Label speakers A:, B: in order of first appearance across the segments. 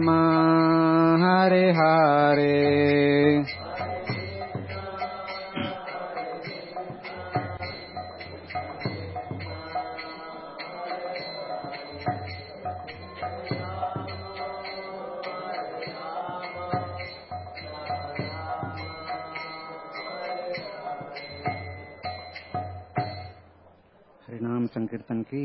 A: Hare Hare. हरिनाम संकीर्तन की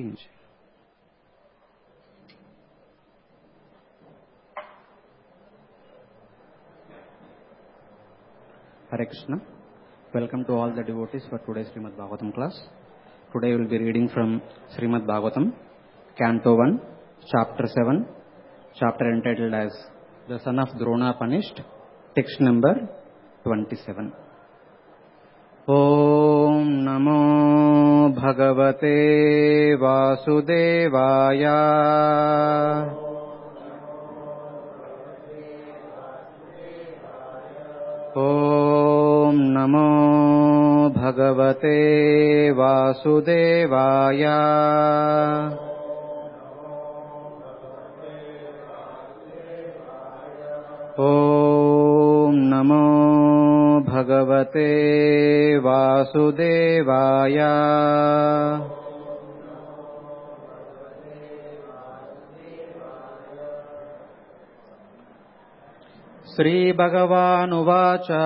A: Hare Krishna. Welcome to all the devotees for today's Srimad Bhagavatam class. Today we will be reading from Srimad Bhagavatam, Canto 1, Chapter 7, chapter entitled as The Son of Drona Punished, text number 27. Om Namo Bhagavate Vasudevaya. Om Namo Bhagavate Vasudevaya. Om Namo Bhagavate Vasudevaya. Shri Bhagavan Uvacha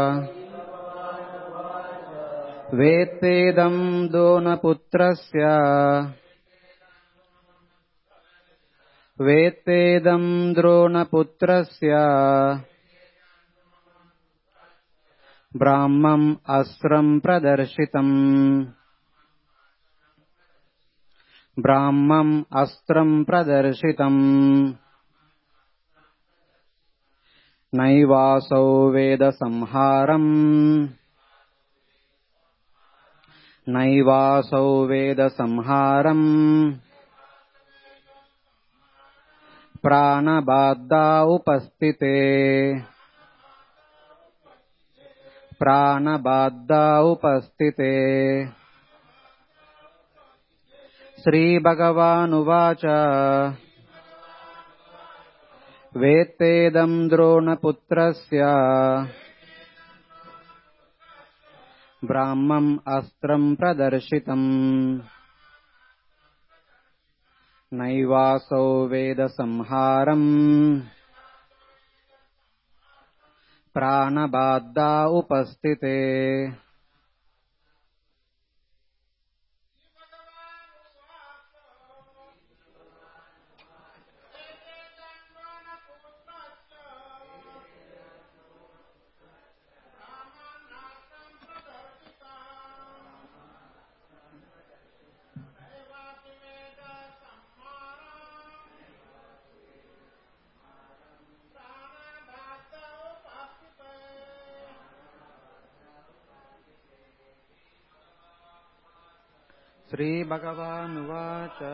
A: Vetedam Dronaputrasya Vetedam Dronaputrasya Brahmam Asram Pradarshitam Brahmam Astram Pradarshitam Naivasau Veda Samharam Naivasau Veda Samharam Pranabadda Upastite Pranabadda Upastite. Shri Bhagavan Uvacha Vetedam Dronaputrasya Brahmam Astram Pradarshitam Naivasau Veda Samharam Pranabadda Upastite. Shri Bhagavan Uvacha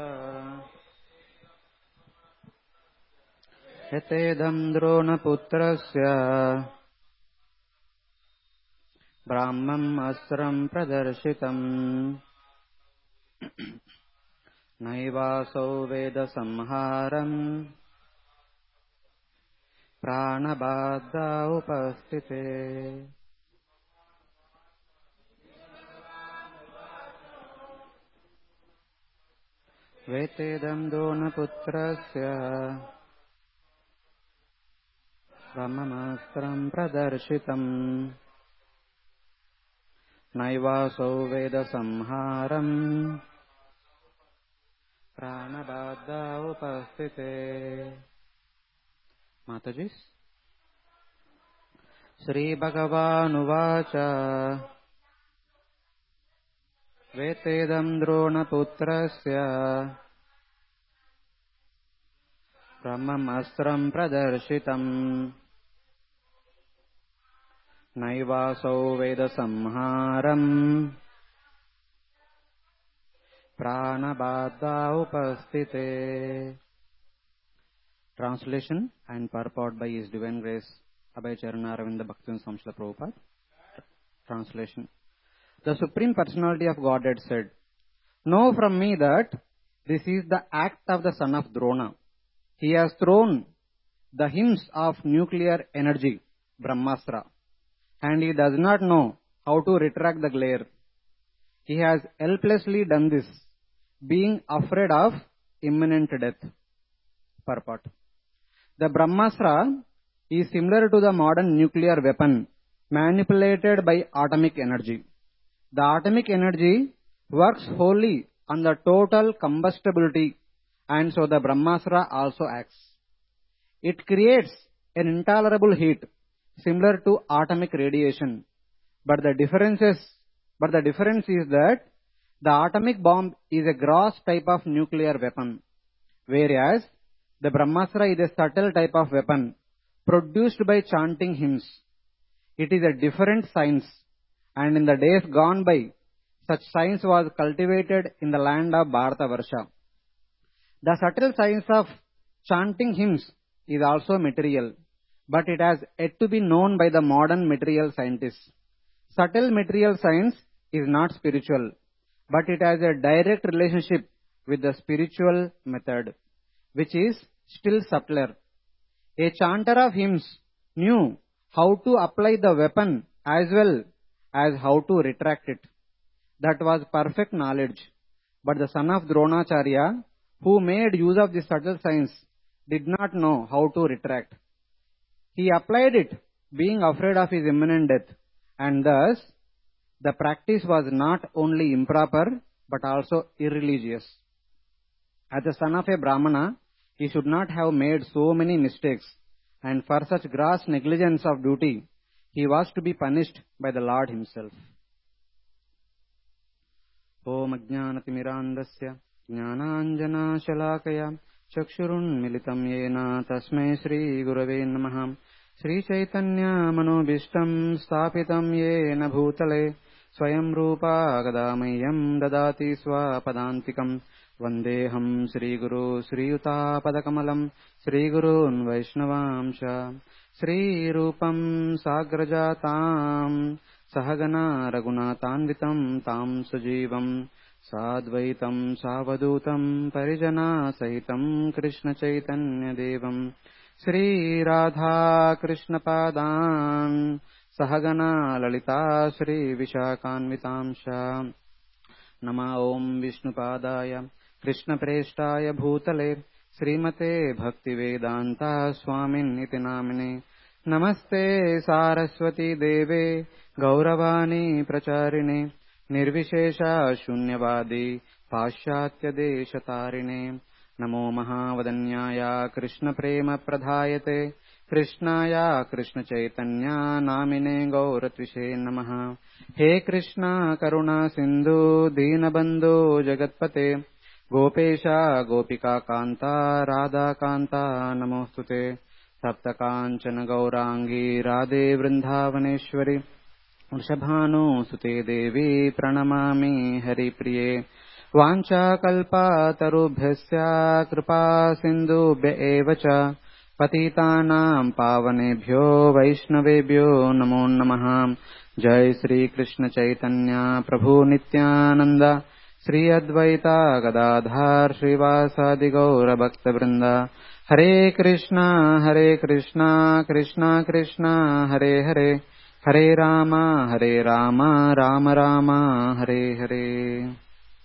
A: Etedam Dronaputrasya Brahmam Asram Pradarshitam Naivasau Veda Samharam Pranabadda Upastite. Vetedam Dronaputrasya Brahmamastram Pradarshitam Naivasau Veda Samharam Pranabadda Upastite. Matajis. Shri Bhagavan Uvacha Vetedam Dronaputrasya Brahmam Astram Pradarshitam Naivasau Veda Samharam Pranabadda Upastite. Translation and purport by His Divine Grace Abhay Charana Aravinda Bhaktivinoda Swami Srila Prabhupada. Translation. The Supreme Personality of Godhead said, "Know from me that this is the act of the son of Drona. He has thrown the hymns of nuclear energy, Brahmastra, and he does not know how to retract the glare. He has helplessly done this, being afraid of imminent death. Purport. The Brahmastra is similar to the modern nuclear weapon manipulated by atomic energy. The atomic energy works wholly on the total combustibility, and so the Brahmastra also acts. It creates an intolerable heat similar to atomic radiation, but the difference is that the atomic bomb is a gross type of nuclear weapon, whereas the Brahmastra is a subtle type of weapon produced by chanting hymns. It is a different science, and in the days gone by, such science was cultivated in the land of Bharatavarsha. The subtle science of chanting hymns is also material, but it has yet to be known by the modern material scientists. Subtle material science is not spiritual, but it has a direct relationship with the spiritual method, which is still subtler. A chanter of hymns knew how to apply the weapon as well as how to retract it. That was perfect knowledge. But the son of Dronacharya, who made use of this subtle science, did not know how to retract. He applied it, being afraid of his imminent death, and thus the practice was not only improper but also irreligious. As the son of a Brahmana, he should not have made so many mistakes, and for such gross negligence of duty, he was to be punished by the Lord himself. Om Ajnanatimirandasya Jnananjana Shalakaya Chakshurunmilitam Yena Tasmai Shri Gurave Namaha Shri Chaitanya Manobishtam Stapitam Yena Bhutale Swayam Rupa Gadamayam Dadati Swapadantikam Vandeham Shri Guru Shri Yuta Padakamalam Shri Gurun Vaishnavamsha Shri Rupam Sagrajatam Sahagana Raghunatanvitam Tam Sujivam Sadvaitam Savadutam Parijana Sahitam Krishna Chaitanya Devam Shri Radha Krishna Padan Sahagana Lalita Shri Vishakanvitamsha Nama Om Vishnupadaya Krishna Preshtaya Bhutale Srimate Bhaktivedanta Swamin Iti Namine Namaste Saraswati Deve Gauravani Pracharine Nirvishesha Shunyavadi Paschatya Deshatarine Namo Mahavadanyaya Krishna Prema Pradhayate Krishnaya Krishna Chaitanya Namine Gauratvishe Namaha He Krishna Karuna Sindhu Dinabandhu Jagatpate Gopesha Gopika Kanta Radha Kanta Namostute Saptakanchana Gaurangi Radhe Vrindavaneshwari Vrishabhanu Sute Devi Pranamami Hari Priye Vancha Kalpa Tarubhyasya Kripa Sindhubhya Evacha Patitanam Pavanebhyo Vaishnavebhyo Namo Namaha Jai Sri Krishna Chaitanya Prabhu Nityananda Sri Advaita Gadadhar Srivasadi Gaura Bhakta Vrinda Hare Krishna Krishna Krishna Hare Hare Hare Rama Rama Rama Hare Hare.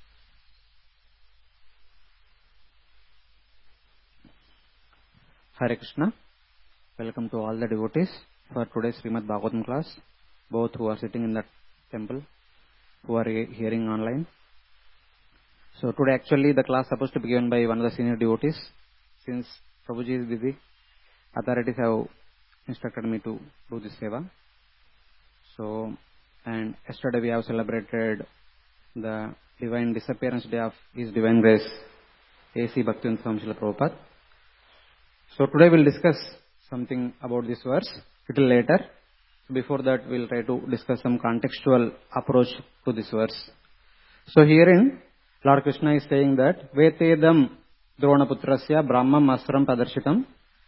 A: Hare Krishna. Welcome to all the devotees for today's Srimad Bhagavatam class, both who are sitting in the temple, who are hearing online. So today actually the class supposed to be given by one of the senior devotees. Since Prabhuji is busy, authorities have instructed me to do this seva. So, and yesterday we have celebrated the divine disappearance day of His Divine Grace, A.C. Bhaktivinoda Swami Srila Prabhupada. So today we'll discuss something about this verse little later. Before that we'll try to discuss some contextual approach to this verse. So herein Lord Krishna is saying that Vetedam Dronaputrasya Brahmam Asram Padarshitam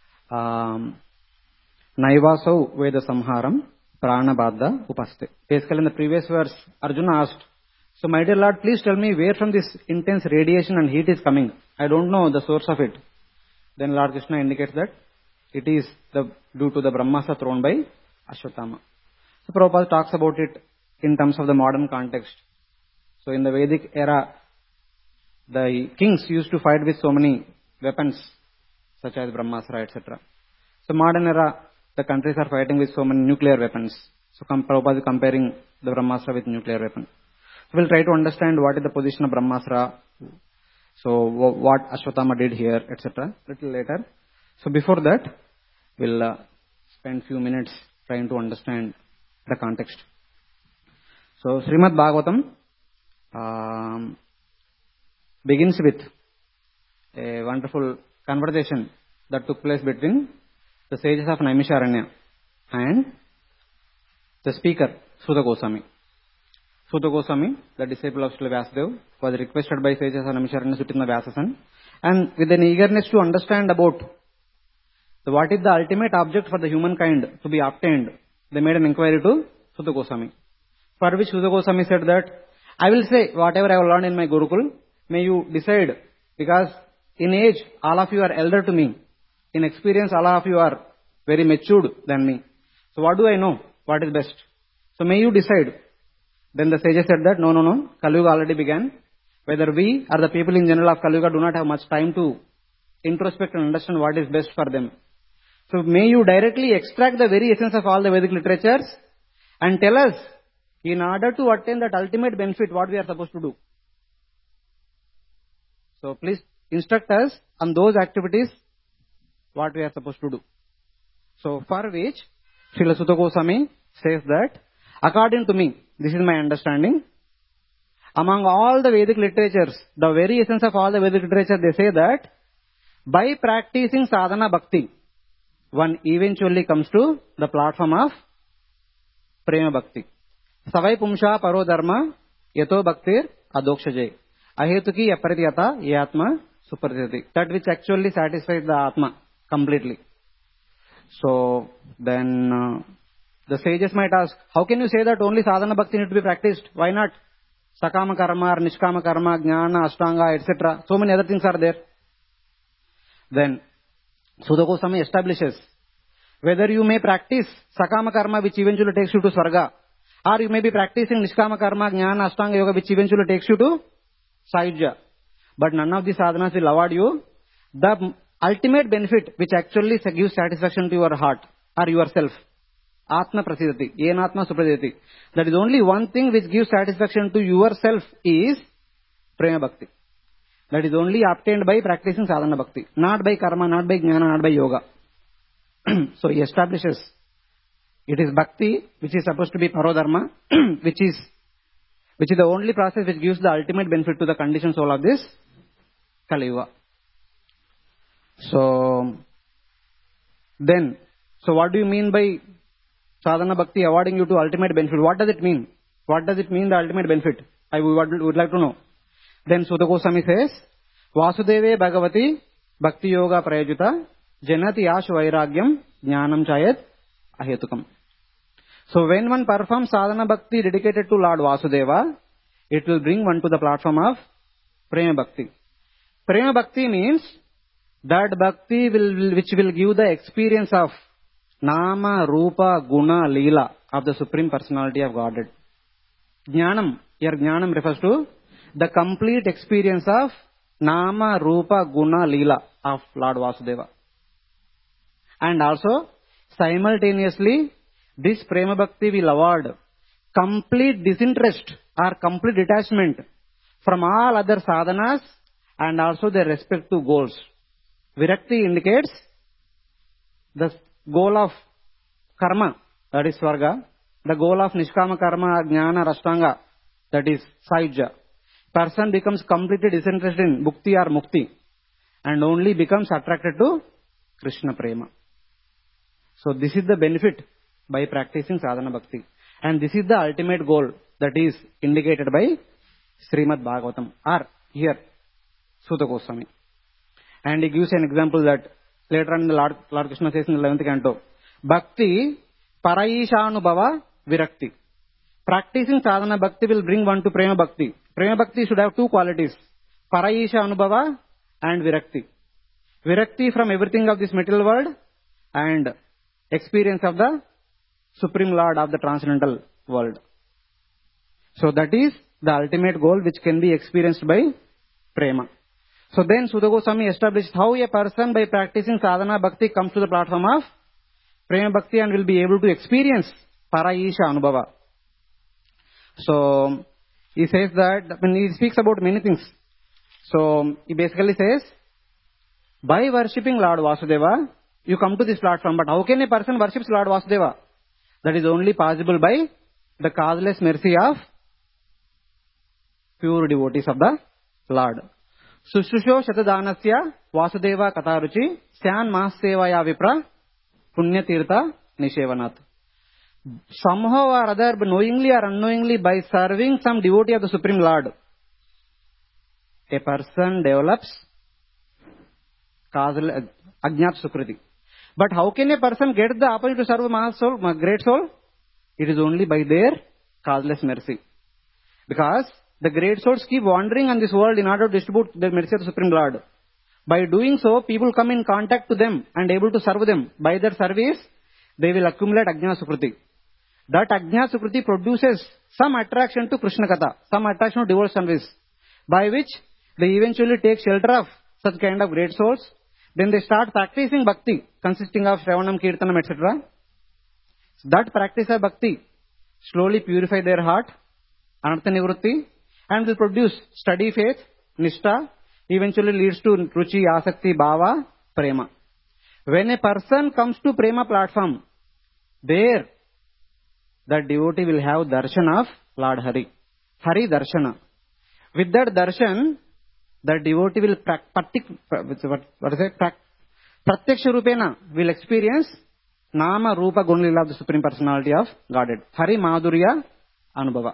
A: Naivasau Veda Samharam Pranabadha Upaste. Basically in the previous verse Arjuna asked, so my dear Lord, please tell me where from this intense radiation and heat is coming. I don't know the source of it. Then Lord Krishna indicates that It is due to the Brahmastra thrown by Ashwatthama. So Prabhupada talks about it in terms of the modern context. So in the Vedic era, the kings used to fight with so many weapons, such as Brahmastra, etc. So modern era, the countries are fighting with so many nuclear weapons. So Prabhupada is comparing the Brahmastra with nuclear weapon. So we'll try to understand what is the position of Brahmastra, so what Ashwatthama did here, etc. little later. So before that, we'll spend few minutes trying to understand the context. So Srimad Bhagavatam begins with a wonderful conversation that took place between the sages of Naimisharanya and the speaker, Suta Goswami. Suta Goswami, the disciple of Srila Vyasadeva, was requested by sages of Naimisharanya to sit in the Vyasasan, and with an eagerness to understand about what is the ultimate object for the humankind to be obtained, they made an inquiry to Suta Goswami. For which Suta Goswami said that, I will say whatever I have learned in my Gurukul, may you decide, because in age all of you are elder to me. In experience all of you are very matured than me. So what do I know? What is best? So may you decide. Then the sages said that, no, Kali Yuga already began. Whether we or the people in general of Kali Yuga do not have much time to introspect and understand what is best for them. So may you directly extract the very essence of all the Vedic literatures and tell us, in order to attain that ultimate benefit, what we are supposed to do. So please instruct us on those activities, what we are supposed to do. So for which, Srila Suta Goswami says that, according to me, this is my understanding, among all the Vedic literatures, the very essence of all the Vedic literature, they say that, by practicing sadhana bhakti, one eventually comes to the platform of prema bhakti. Savai pumsha paro dharma yato bhaktir adokshaje. Ahetuki apratyata yatma supratyati. That which actually satisfies the Atma completely. So then the sages might ask, how can you say that only sadhana bhakti need to be practiced? Why not sakama karma or nishkama karma, jnana, ashtanga, etc. So many other things are there. Then Suta Goswami establishes whether you may practice sakama karma which eventually takes you to Swarga, or you may be practicing nishkama karma, jnana, ashtanga yoga which eventually takes you to Sayujya. But none of these sadhanas will award you the ultimate benefit which actually gives satisfaction to your heart or yourself. Atma prasidati, yenatma supradeti. That is only one thing which gives satisfaction to yourself is prema bhakti. That is only obtained by practicing sadhana bhakti, not by karma, not by jnana, not by yoga. So he establishes it is bhakti which is supposed to be parodharma, which is the only process which gives the ultimate benefit to the conditioned soul of this Kali Yuga. So what do you mean by sadhana bhakti awarding you to ultimate benefit? What does it mean? What does it mean, the ultimate benefit? I would like to know. Then Suta Goswami says, Vasudeve Bhagavati Bhakti Yoga Prayajuta Janati Ash Vairagyam Jnanam Chayat Ahetukam. So when one performs sadhana bhakti dedicated to Lord Vasudeva, it will bring one to the platform of prema bhakti. Prema bhakti means that bhakti which will give the experience of Nama, Rupa, Guna, Leela of the Supreme Personality of Godhead. Jnanam, here Jnanam refers to the complete experience of Nama, Rupa, Guna, Leela of Lord Vasudeva. And also, simultaneously, this Prema Bhakti will award complete disinterest or complete detachment from all other sadhanas and also their respective goals. Virakti indicates the goal of karma, that is Swarga, the goal of Nishkama karma, Jnana, Ashtanga, that is Sayujya. Person becomes completely disinterested in Bhukti or Mukti and only becomes attracted to Krishna Prema. So this is the benefit by practicing sadhana bhakti. And this is the ultimate goal that is indicated by Srimad Bhagavatam, or here, Suta Goswami. And he gives an example that later on the Lord Krishna says in the 11th canto, Bhakti Paraishanubhava Virakti. Practicing sadhana bhakti will bring one to Prema Bhakti. Prema Bhakti should have two qualities, Paraisha Anubhava and Virakti. Virakti from everything of this material world and experience of the Supreme Lord of the transcendental world. So that is the ultimate goal which can be experienced by prema. So then Suta Goswami established how a person by practicing sadhana bhakti comes to the platform of prema bhakti and will be able to experience Paraisha Anubhava. So he says that when he speaks about many things. So he basically says, by worshipping Lord Vasudeva, you come to this platform. But how can a person worships Lord Vasudeva? That is only possible by the causeless mercy of pure devotees of the Lord. Sushusho Shatadanasya Vasudeva Kataruchi Syan Mahasevaya Vipra Punya Tirtha Nishevanat. Somehow or other, knowingly or unknowingly, by serving some devotee of the Supreme Lord, a person develops causal Ajnat Sukriti. But how can a person get the opportunity to serve a great soul? It is only by their causeless mercy. Because the great souls keep wandering on this world in order to distribute the mercy of the Supreme Lord. By doing so, people come in contact to them and able to serve them. By their service, they will accumulate Ajna Sukriti. That Ajna Sukriti produces some attraction to Krishna Katha, some attraction to devotional service, by which they eventually take shelter of such kind of great souls. Then they start practicing bhakti, consisting of Shravanam, Kirtanam, etc. That practice of bhakti slowly purify their heart, Anartha Nivrutti, and will produce steady faith, Nishtha, eventually leads to Ruchi, Asakti, Bhava, Prema. When a person comes to Prema platform, there the devotee will have darshan of Lord Hari. Hari Darshana. With that darshan, the devotee will Pratyaksha Rupena will experience Nama Rupa Gunlila of the Supreme Personality of Godhead. Hari Madhurya Anubhava.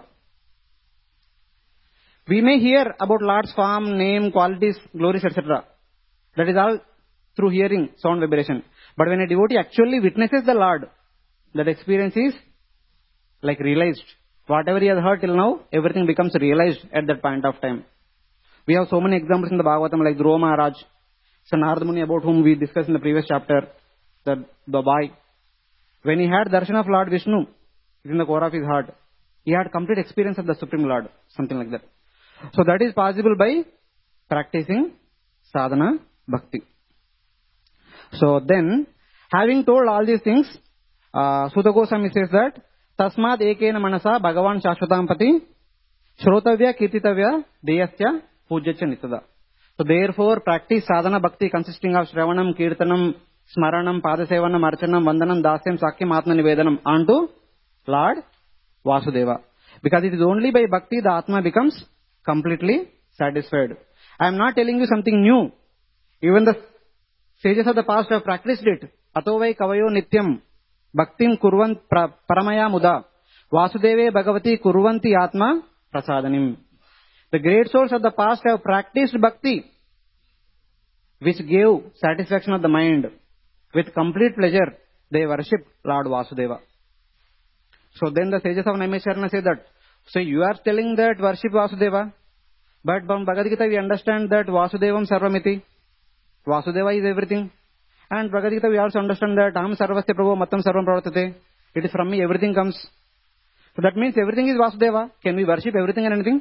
A: We may hear about Lord's form, name, qualities, glories, etc. That is all through hearing, sound, vibration. But when a devotee actually witnesses the Lord, that experience is like realized. Whatever he has heard till now, everything becomes realized at that point of time. We have so many examples in the Bhagavatam like Dhruva Maharaj, Narada Muni, about whom we discussed in the previous chapter, the boy. When he had darshan of Lord Vishnu in the core of his heart, he had complete experience of the Supreme Lord, something like that. So that is possible by practicing sadhana bhakti. So then, having told all these things, Suta Goswami says that Tasmad ekena manasa Bhagavan Shashvatampati Shrotavya Kirtitavya Deyasya Pujyacha Nitada. So therefore, practice sadhana bhakti consisting of Shravanam, Kirtanam, Smaranam, Padasevanam, Archanam, Vandanam, Dasyam, Sakyam, Atma Nivedanam onto Lord Vasudeva. Because it is only by bhakti the Atma becomes completely satisfied. I am not telling you something new. Even the sages of the past have practiced it. Atovai Kavayo Nityam Bhaktim Kurvan Paramaya Muda Vasudeve Bhagavati Kurvanti Atma Prasadanim. The great souls of the past have practiced bhakti, which gave satisfaction of the mind. With complete pleasure, they worship Lord Vasudeva. So then the sages of Naimisharana say that, so you are telling that worship Vasudeva, but from Bhagavad Gita we understand that Vasudevam Sarvamiti. Vasudeva is everything. And Bhagavad Gita we also understand that Aham Sarvasya Prabhu Mattam Sarvam Pravartate. It is from me, everything comes. So that means everything is Vasudeva. Can we worship everything and anything?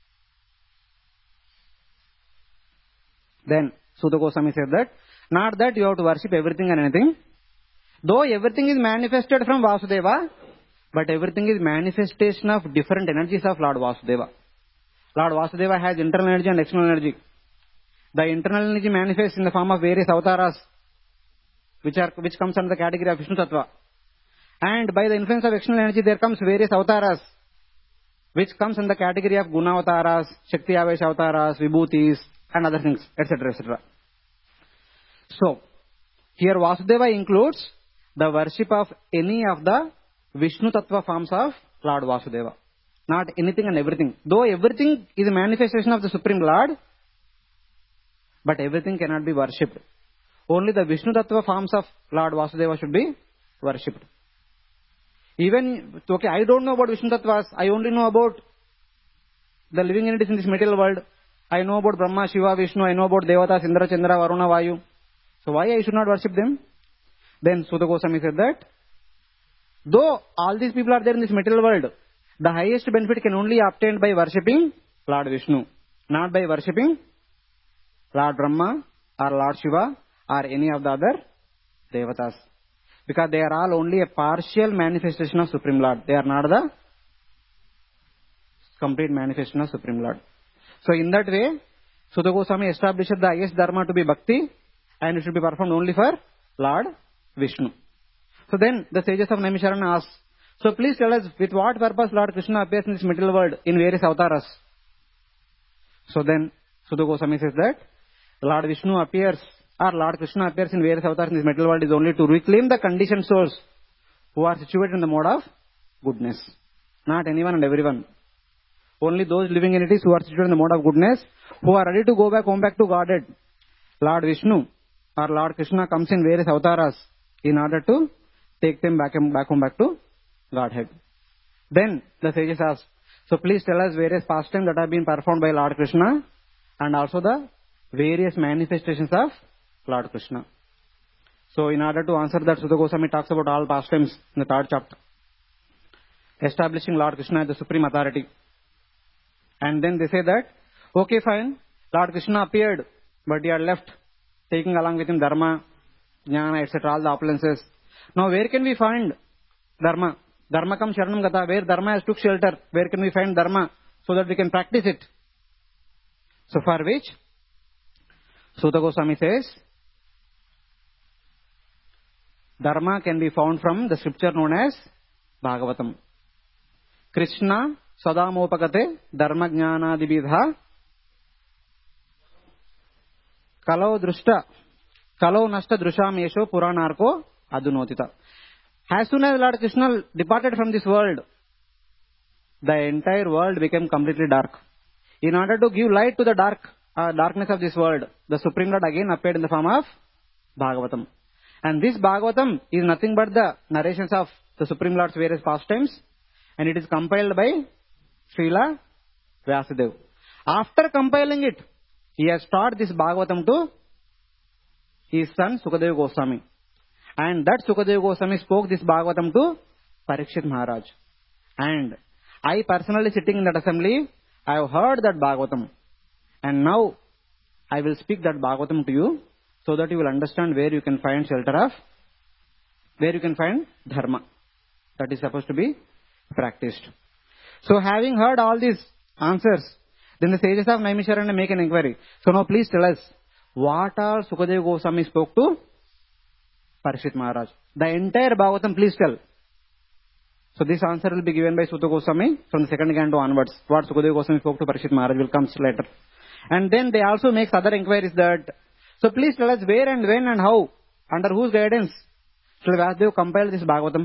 A: Then Suta Goswami said that, not that you have to worship everything and anything. Though everything is manifested from Vasudeva, but everything is manifestation of different energies of Lord Vasudeva. Lord Vasudeva has internal energy and external energy. The internal energy manifests in the form of various avataras, which comes under the category of Vishnu Tattva. And by the influence of external energy, there comes various avataras, which comes in the category of Guna avataras, Shakti Avesha avataras, Vibhutis, and other things, etc., etc. So, here Vasudeva includes the worship of any of the Vishnu Tattva forms of Lord Vasudeva. Not anything and everything. Though everything is a manifestation of the Supreme Lord, but everything cannot be worshipped. Only the Vishnu Tattva forms of Lord Vasudeva should be worshipped. Even, okay, I don't know about Vishnu Tattvas. I only know about the living entities in this material world. I know about Brahma, Shiva, Vishnu. I know about Devatas, Indra, Chandra, Varuna, Vayu. So why I should not worship them? Then Suta Goswami said that though all these people are there in this material world, the highest benefit can only be obtained by worshipping Lord Vishnu, not by worshipping Lord Brahma or Lord Shiva or any of the other devatas. Because they are all only a partial manifestation of Supreme Lord. They are not the complete manifestation of Supreme Lord. So in that way, Suta Goswami established the highest dharma to be bhakti, and it should be performed only for Lord Vishnu. So then the sages of Naimisharanya asked, so please tell us with what purpose Lord Krishna appears in this material world in various avatars. So then Suta Goswami says that Lord Vishnu appears, or Lord Krishna appears in various avatars in this material world is only to reclaim the conditioned souls who are situated in the mode of goodness. Not anyone and everyone. Only those living entities who are situated in the mode of goodness, who are ready to go back home back to Godhead. Lord Vishnu or Lord Krishna comes in various avatars in order to take them back home back to Godhead. Then the sages ask, so please tell us various pastimes that have been performed by Lord Krishna and also the various manifestations of Lord Krishna. So in order to answer that, Suta Goswami talks about all pastimes in the third chapter, establishing Lord Krishna as the supreme authority. And then they say that, okay fine, Lord Krishna appeared, but he had left, taking along with him dharma, jnana, etc., all the opulences. Now where can we find dharma? Dharma kam sharanam gata, where dharma has took shelter, where can we find dharma so that we can practice it? So for which, Suta Goswami says, dharma can be found from the scripture known as Bhagavatam. Krishna sadamopakate dharma jnana dibidha kalau nashta drushamesho puranarko adunotita. As soon as Lord Krishna departed from this world, the entire world became completely dark. In order to give light to the darkness of this world, the Supreme Lord again appeared in the form of Bhagavatam. And this Bhagavatam is nothing but the narrations of the Supreme Lord's various pastimes, and it is compiled by Srila Vyasadeva. After compiling it, he has taught this Bhagavatam to his son Sukadeva Goswami. And that Sukadeva Goswami spoke this Bhagavatam to Parikshit Maharaj. And I personally sitting in that assembly, I have heard that Bhagavatam. And now I will speak that Bhagavatam to you so that you will understand where you can find shelter of, where you can find dharma that is supposed to be practiced. So having heard all these answers, then the sages of Naimisharanya make an inquiry. So now please tell us, what all Sukadeva Goswami spoke to Parikshit Maharaj? The entire Bhagavatam, please tell. So this answer will be given by Suta Goswami from the second canto onwards. What Sukadeva Goswami spoke to Parikshit Maharaj will come later. And then they also make other inquiries that, so please tell us where and when and how, under whose guidance Srila Vyasadeva compiled this Bhagavatam.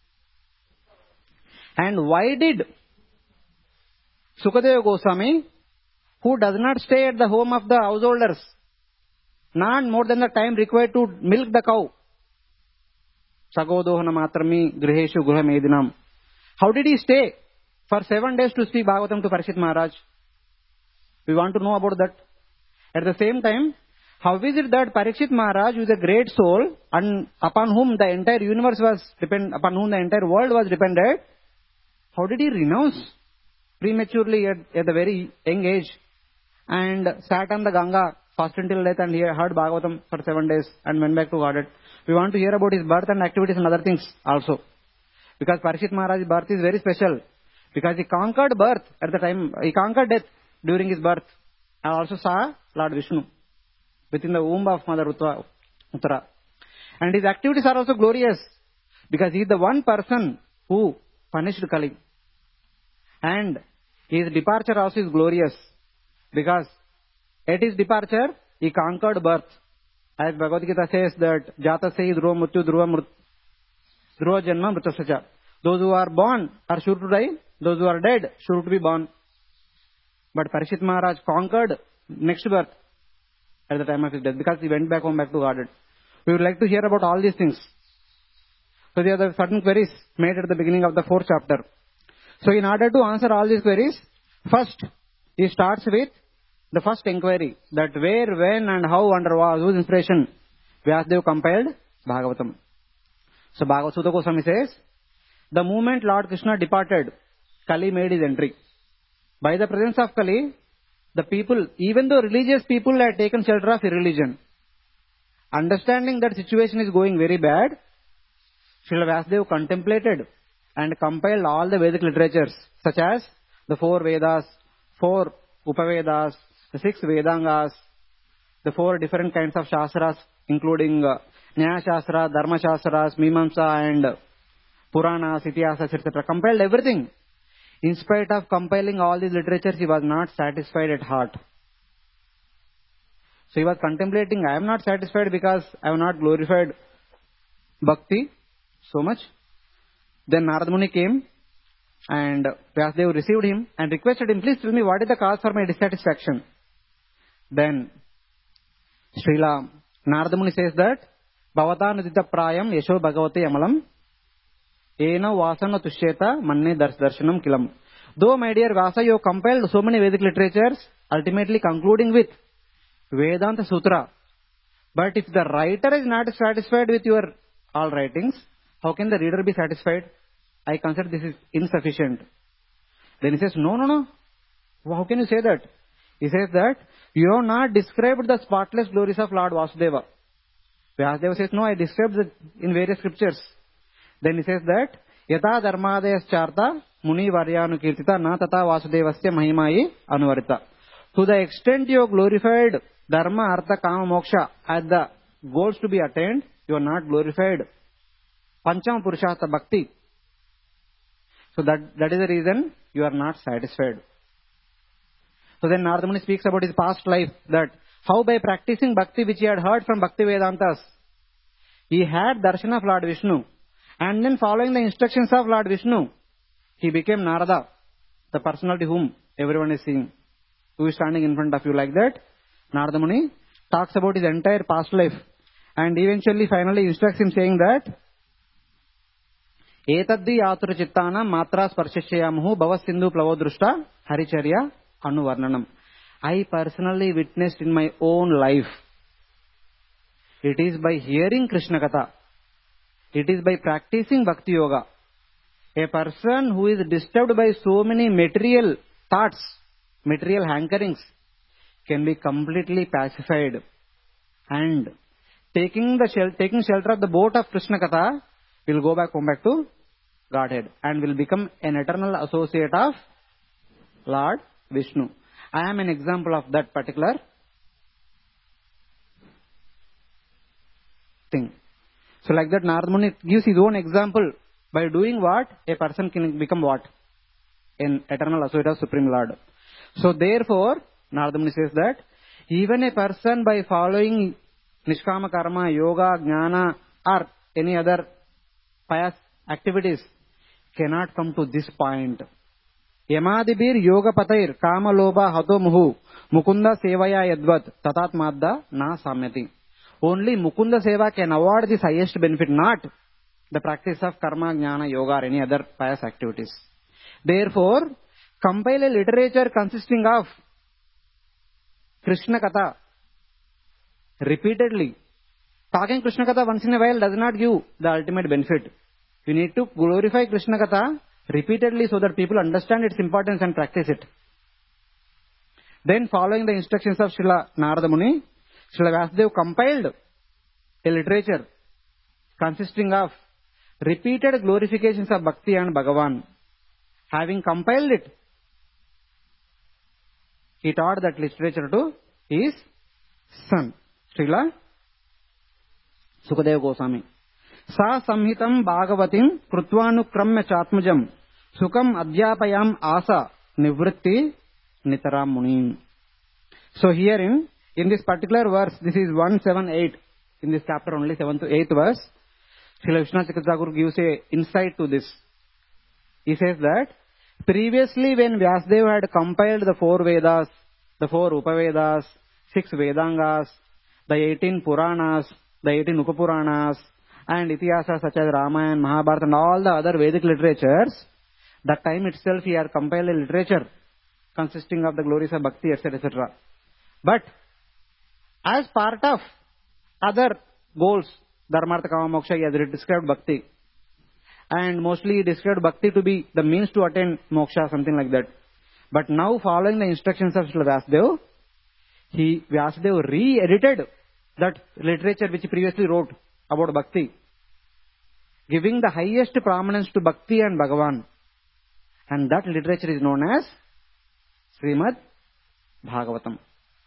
A: And why did Sukadeva Goswami, who does not stay at the home of the householders, not more than the time required to milk the cow, Sagodohana matrami griheshu gruhamedinam, how did he stay for 7 days to speak Bhagavatam to Parikshit Maharaj? We want to know about that. At the same time, how is it that Parikshit Maharaj, who is a great soul and upon whom the entire universe was upon whom the entire world was dependent, how did he renounce prematurely at the very young age and sat on the Ganga, fasted till death, and he heard Bhagavatam for 7 days and went back to Godhead? We want to hear about his birth and activities and other things also. Because Parikshit Maharaj's birth is very special. Because he conquered birth at the time, he conquered death during his birth. And also saw Lord Vishnu within the womb of Mother Uttara. And his activities are also glorious. Because he is the one person who punished Kali. And his departure also is glorious. Because at his departure, he conquered birth. As Bhagavad Gita says that, Jata se dhruva mrityu dhruva janma mritasya. Those who are born are sure to die. Those who are dead, sure to be born. But Parikshit Maharaj conquered next birth at the time of his death because he went back home back to Godhead. We would like to hear about all these things. So there are certain queries made at the beginning of the 4th chapter. So in order to answer all these queries, first he starts with the first inquiry, that where, when and how, under whose inspiration Vyasadeva compiled Bhagavatam. So Bhagavad Sutta Goswami says, the moment Lord Krishna departed, Kali made his entry. By the presence of Kali, the people, even though religious people had taken shelter of irreligion, understanding that situation is going very bad, Srila Vyasadeva contemplated and compiled all the Vedic literatures, such as the 4 Vedas, 4 Upavedas, the 6 Vedangas, the 4 different kinds of Shastras, including Nyaya Shastra, Dharma Shastras, Mimamsa, and Puranas, Itihasas, etc. Compiled everything. In spite of compiling all these literatures, he was not satisfied at heart. So he was contemplating, I am not satisfied because I have not glorified Bhakti so much. Then Narada Muni came and Vyasadeva received him and requested him, please tell me what is the cause for my dissatisfaction. Then Srila Narada Muni says that, Bhavatanudita prayam yasho bhagavate amalam ena vasana tushyeta manne darshanam kilam. Though, my dear Vyasa, you have compiled so many Vedic literatures, ultimately concluding with Vedanta Sutra. But if the writer is not satisfied with your all writings, how can the reader be satisfied? I consider this is insufficient. Then he says, no. How can you say that? He says that you have not described the spotless glories of Lord Vasudeva. Vyasadeva says, no, I described it in various scriptures. Then he says that Yata dharmadayas charta muni varyanu kirtita na tata vasudevasya mahimai anuvarita. To the extent you have glorified dharma, artha, kama, moksha as the goals to be attained, you are not glorified Panchama Purushartha Bhakti. So that is the reason you are not satisfied. So then Narada Muni speaks about his past life, that how by practicing Bhakti which he had heard from Bhakti Vedantas, he had darshan of Lord Vishnu. And then following the instructions of Lord Vishnu, he became Narada, the personality whom everyone is seeing, who is standing in front of you like that. Narada Muni talks about his entire past life and eventually finally instructs him saying that Etaddi yatura chittana matra sparshishyamuhu bhava sindhu plavodrushta haricharya anuvarnanam. I personally witnessed in my own life. It is by hearing Krishna Katha. It is by practicing Bhakti Yoga. A person who is disturbed by so many material thoughts, material hankerings, can be completely pacified. And taking shelter of the boat of Krishna Katha, will go back to Godhead and will become an eternal associate of Lord Vishnu. I am an example of that particular thing. So like that, Narada Muni gives his own example. By doing what, a person can become what? An eternal associate of Supreme Lord. So therefore, Narada Muni says that even a person by following Nishkama Karma, Yoga, Jnana or any other pious activities cannot come to this point. Yamadibir yoga patair kama loba hato muhu mukunda sevaya yadvat tatat madda na samyati. Only Mukunda Seva can award this highest benefit, not the practice of karma, jnana, yoga or any other pious activities. Therefore, compile a literature consisting of Krishna Katha repeatedly. Talking Krishna Katha once in a while does not give the ultimate benefit. You need to glorify Krishna Katha repeatedly so that people understand its importance and practice it. Then following the instructions of Srila Narada Muni, Srila Vyasadeva compiled a literature consisting of repeated glorifications of Bhakti and Bhagavan. Having compiled it, he taught that literature to his son, Srila Sukadeva Goswami. Sa samhitam bhagavatim krutvanukramya chatmajam sukam adhyapayam asa nivritti nitaram munim. So herein, in this particular verse, this is 178, in this chapter only, 7th to 8th verse, Srila Vishwanath Chakravarti Thakur gives a insight to this. He says that, previously when Vyasadeva had compiled the 4 Vedas, the 4 Upavedas, 6 Vedangas, the 18 Puranas, the 18 Upapuranas, and Itihasas such as Ramayana, Mahabharata and all the other Vedic literatures, that time itself he had compiled a literature consisting of the glories of Bhakti, etc., etc. But as part of other goals Dharmartha Kama Moksha, he has described bhakti. And mostly he described bhakti to be the means to attain moksha, something like that. But now, following the instructions of Srila Vyasadeva, Vyasadeva re-edited that literature which he previously wrote about bhakti, giving the highest prominence to bhakti and Bhagavan. And that literature is known as Srimad Bhagavatam.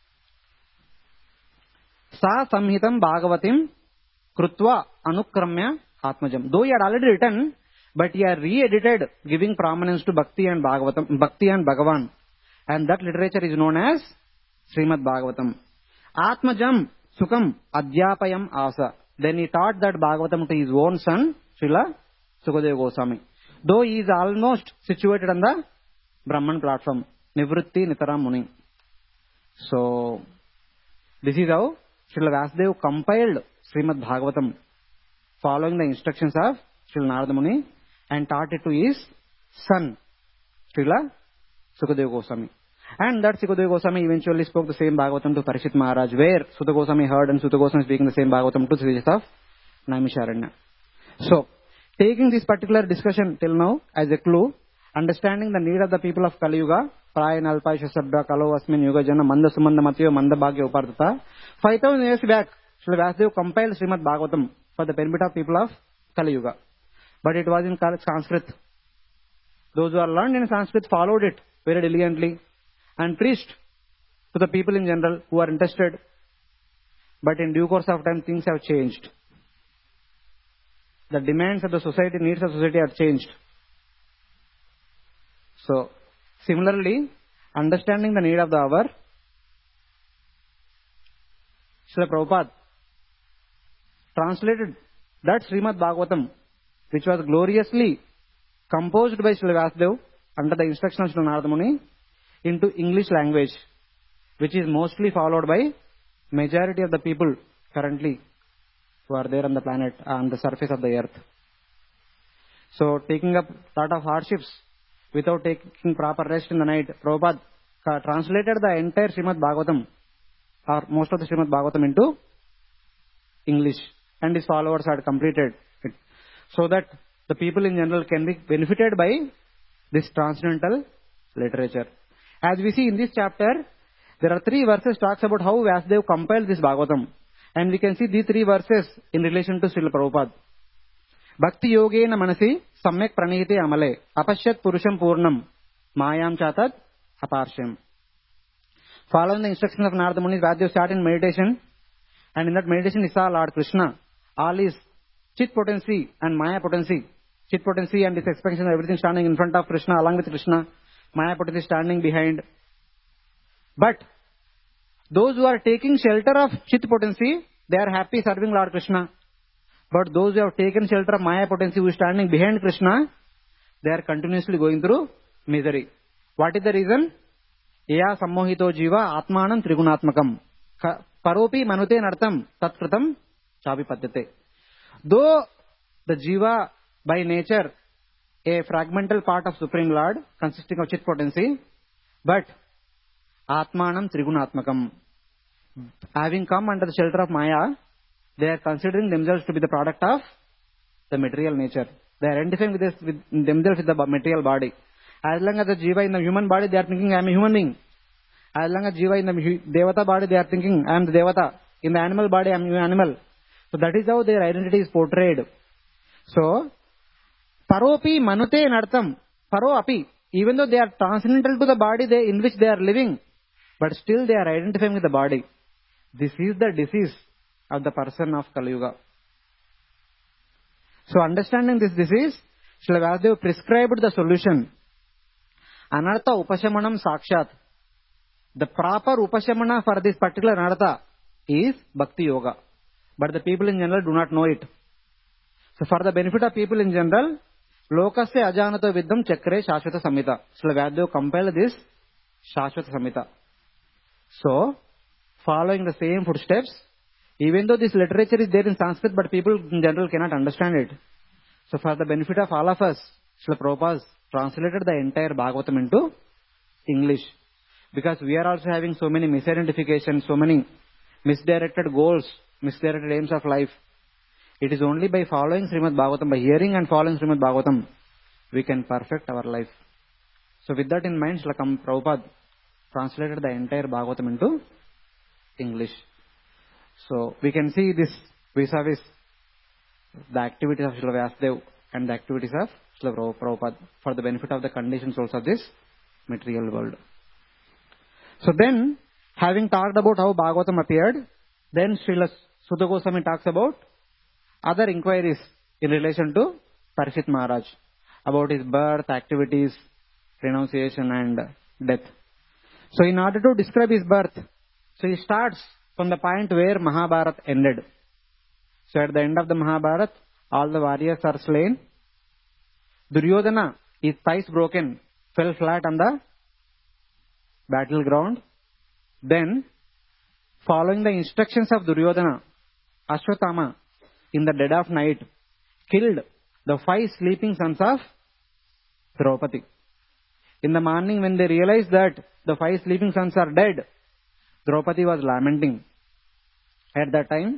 A: Sa samhitam Bhagavatim krutva anukramya atmajam. Though he had already written, but he had re-edited, giving prominence to bhakti and Bhagavatam, bhakti and Bhagavan. And that literature is known as Srimad Bhagavatam. Atmajam Sukham Adhyapayam Asa. Then he taught that Bhagavatam to his own son, Srila Sukadeva Goswami. Though he is almost situated on the Brahman platform, Nivritti Nitaram Muni. So, this is how Srila Vyasadeva compiled Srimad Bhagavatam, following the instructions of Srila Narada Muni, and taught it to his son, Srila Sukadeva Goswami. And that Sukadeva Goswami eventually spoke the same Bhagavatam to Parishit Maharaj, where Sutta Goswami heard and Sutta Goswami speaking the same Bhagavatam to Srijata of Naimisharanya. So, taking this particular discussion till now as a clue, understanding the need of the people of Kali Yuga, Praya Nalpaisha Sabda, Kalo Asmin Yuga Jana, Manda Sumanda Matyo, Manda Bhagya Upardata, 5,000 years back, Srila Vyasadeva compiled Srimad Bhagavatam for the benefit of people of Kali Yuga. But it was in Sanskrit. Those who are learned in Sanskrit followed it very diligently and preached to the people in general who are interested. But in due course of time, things have changed. The demands of the society, needs of society have changed. So, similarly, understanding the need of the hour, Srila Prabhupada translated that Srimad Bhagavatam, which was gloriously composed by Srila Vyasadeva under the instruction of Srila Narada Muni, into English language, which is mostly followed by majority of the people currently who are there on the planet, on the surface of the earth. So, taking up lot of hardships without taking proper rest in the night, Prabhupada translated the entire Srimad Bhagavatam, or most of the Srimad Bhagavatam, into English, and his followers had completed it, so that the people in general can be benefited by this transcendental literature. As we see in this chapter, there are 3 verses talks about how Vyasadeva compiled this Bhagavatam. And we can see these 3 verses in relation to Srila Prabhupada. Bhakti yogena manasi samyak pranihite amale apashyat purusham purnam mayam chatat aparshyam. Following the instructions of Narada Muni, Vyasadeva started in meditation. And in that meditation, he saw Lord Krishna. All his chit potency and maya potency. Chit potency and his expansion, everything standing in front of Krishna, along with Krishna. Maya potency standing behind. But those who are taking shelter of chit potency, they are happy serving Lord Krishna. But those who have taken shelter of maya potency, who is standing behind Krishna, they are continuously going through misery. What is the reason? Eya sammohito jiva atmanam trigunatmakam paropi manute nartam tatkritam chavipadyate. Though the jiva by nature a fragmental part of Supreme Lord consisting of chit potency, but atmanam trigunatmakam, having come under the shelter of maya, they are considering themselves to be the product of the material nature. They are identifying with themselves with the material body. As long as the jiva in the human body, they are thinking, I am a human being. As long as jiva in the devata body, they are thinking, I am the devata. In the animal body, I am an animal. So that is how their identity is portrayed. So, paropi manute nartam, paro api, even though they are transcendental to the body in which they are living, but still they are identifying with the body. This is the disease of the person of Kali Yuga. So, understanding this disease, Srila Vyasadeva prescribed the solution. Anartha upashamanam sakshat. The proper upashamana for this particular anartha is Bhakti Yoga. But the people in general do not know it. So, for the benefit of people in general, Lokasya ajanato viddam chakre shashvata samhita. Srila Vyasadeva compiled this Shashvata Samhita. So, following the same footsteps, even though this literature is there in Sanskrit, but people in general cannot understand it. So, for the benefit of all of us, Srila Prabhupada translated the entire Bhagavatam into English. Because we are also having so many misidentifications, so many misdirected goals, misdirected aims of life. It is only by following Srimad Bhagavatam, by hearing and following Srimad Bhagavatam, we can perfect our life. So with that in mind, Srila Prabhupada translated the entire Bhagavatam into English. So we can see this vis-a-vis the activities of Srila Vyasadeva and the activities of Srila Prabhupada for the benefit of the conditioned souls of this material world. So then, having talked about how Bhagavatam appeared, then Srila Sutta Goswami talks about other inquiries in relation to Parikshit Maharaj, about his birth, activities, renunciation and death. So in order to describe his birth, so he starts from the point where Mahabharata ended. So at the end of the Mahabharata, all the warriors are slain. Duryodhana, his thighs broken, fell flat on the battleground. Then, following the instructions of Duryodhana, Ashwatthama, in the dead of night, killed the 5 sleeping sons of Draupadi. In the morning, when they realized that the 5 sleeping sons are dead, Draupadi was lamenting. At that time,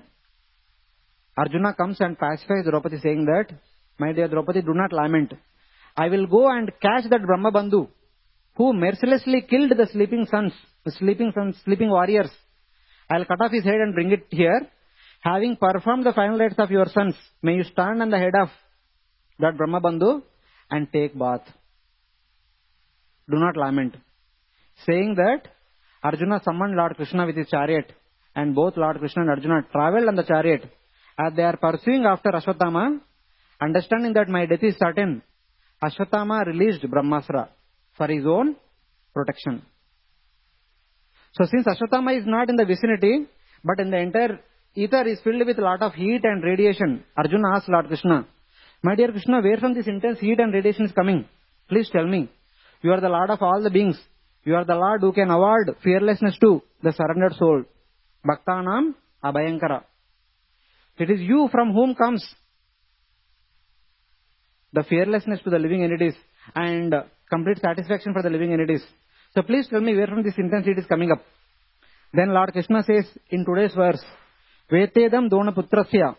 A: Arjuna comes and pacifies Draupadi, saying that, my dear Draupadi, do not lament. I will go and catch that Brahmabandhu who mercilessly killed the sleeping warriors. I will cut off his head and bring it here. Having performed the final rites of your sons, may you stand on the head of that Brahmabandhu and take bath. Do not lament. Saying that, Arjuna summoned Lord Krishna with his chariot, and both Lord Krishna and Arjuna travelled on the chariot. As they are pursuing after Ashwatthama, understanding that my death is certain, Ashwatthama released Brahmastra for his own protection. So since Ashwatthama is not in the vicinity, but in the entire ether is filled with a lot of heat and radiation, Arjuna asked Lord Krishna, my dear Krishna, where from this intense heat and radiation is coming? Please tell me. You are the Lord of all the beings. You are the Lord who can award fearlessness to the surrendered soul. Bhaktanam Abhayankara. It is you from whom comes the fearlessness to the living entities and complete satisfaction for the living entities. So please tell me where from this intense heat is coming up. Then Lord Krishna says in today's verse, Vetedam Dronaputrasya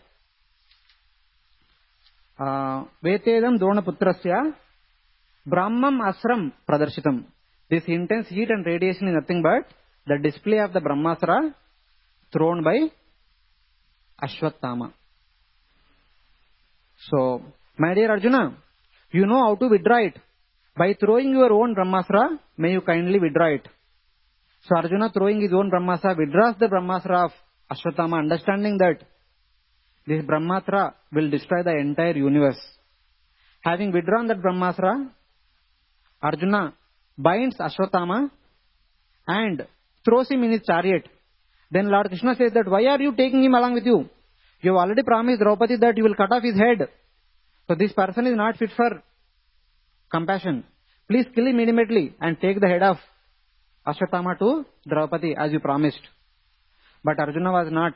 A: Brahmam Asram Pradarshitam. This intense heat and radiation is nothing but the display of the Brahmastra thrown by Ashwatthama. So, my dear Arjuna, you know how to withdraw it. By throwing your own Brahmastra, may you kindly withdraw it. So Arjuna, throwing his own Brahmastra, withdraws the Brahmastra of Ashwatthama, understanding that this Brahmastra will destroy the entire universe. Having withdrawn that Brahmastra, Arjuna binds Ashwatthama and throws him in his chariot. Then Lord Krishna says that, why are you taking him along with you? You have already promised Draupadi that you will cut off his head. So this person is not fit for compassion. Please kill him immediately and take the head of Ashwatthama to Draupadi as you promised. But Arjuna was not.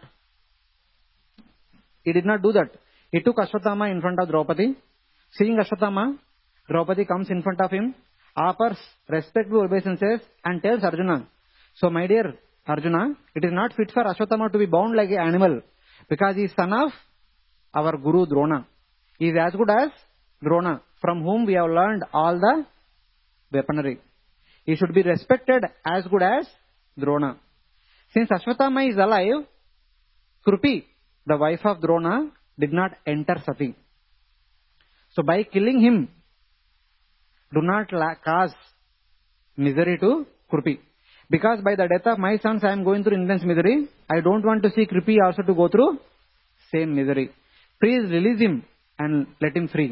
A: He did not do that. He took Ashwatthama in front of Draupadi. Seeing Ashwatthama, Draupadi comes in front of him, offers respectful obeisances and tells Arjuna, so my dear Arjuna, it is not fit for Ashwatthama to be bound like an animal because he is son of our Guru Drona. He is as good as Drona, from whom we have learned all the weaponry. He should be respected as good as Drona. Since Ashwatthama is alive, Krupi, the wife of Drona, did not enter Sati. So by killing him, do not cause misery to Krupi. Because by the death of my sons I am going through intense misery, I don't want to see Krupi also to go through same misery. Please release him and let him free.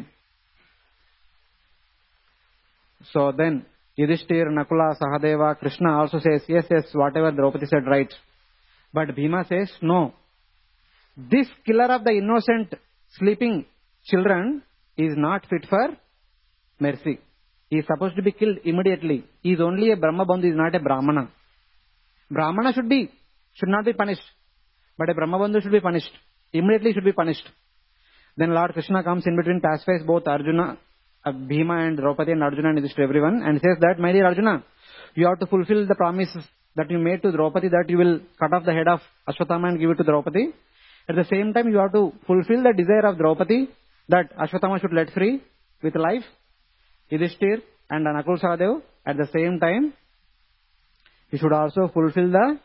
A: So then Yudhishthir, Nakula, Sahadeva, Krishna also says, yes, whatever Draupadi said right. But Bhima says, no. This killer of the innocent sleeping children is not fit for mercy. He is supposed to be killed immediately. He is only a Brahmabandhu, he is not a Brahmana. Brahmana should not be punished. But a Brahmabandhu should be punished. Immediately should be punished. Then Lord Krishna comes in between, pacifies both Arjuna, Bhima and Draupadi and Arjuna and to everyone and says that, my dear Arjuna, you have to fulfill the promises that you made to Draupadi that you will cut off the head of Ashwatthama and give it to Draupadi. At the same time, you have to fulfill the desire of Draupadi that Ashwatthama should let free with life, Yudhishthir and Nakul Sahadev. At the same time, you should also fulfill the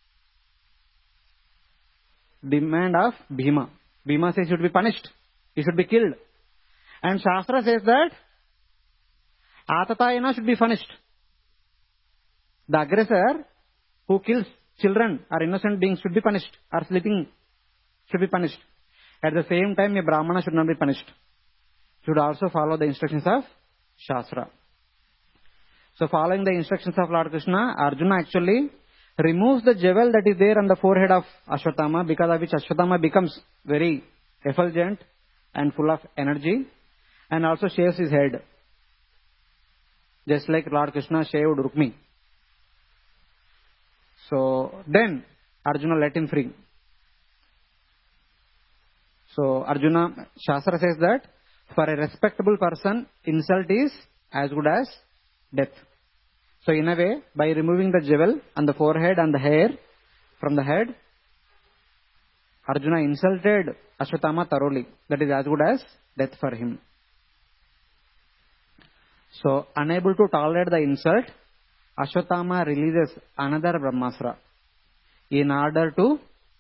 A: demand of Bhima. Bhima says he should be punished. He should be killed. And Shastra says that Atatayana should be punished. The aggressor who kills children or innocent beings should be punished, or sleeping should be punished. At the same time, a Brahmana should not be punished. Should also follow the instructions of Shastra. So following the instructions of Lord Krishna, Arjuna actually removes the jewel that is there on the forehead of Ashwatthama, because of which Ashwatthama becomes very effulgent and full of energy, and also shaves his head, just like Lord Krishna shaved Rukmi. So then Arjuna let him free. So Arjuna, Shastra says that for a respectable person, insult is as good as death. So in a way, by removing the jewel on the forehead and the hair from the head, Arjuna insulted Ashwatthama thoroughly. That is as good as death for him. So unable to tolerate the insult, Ashwatthama releases another Brahmastra in order to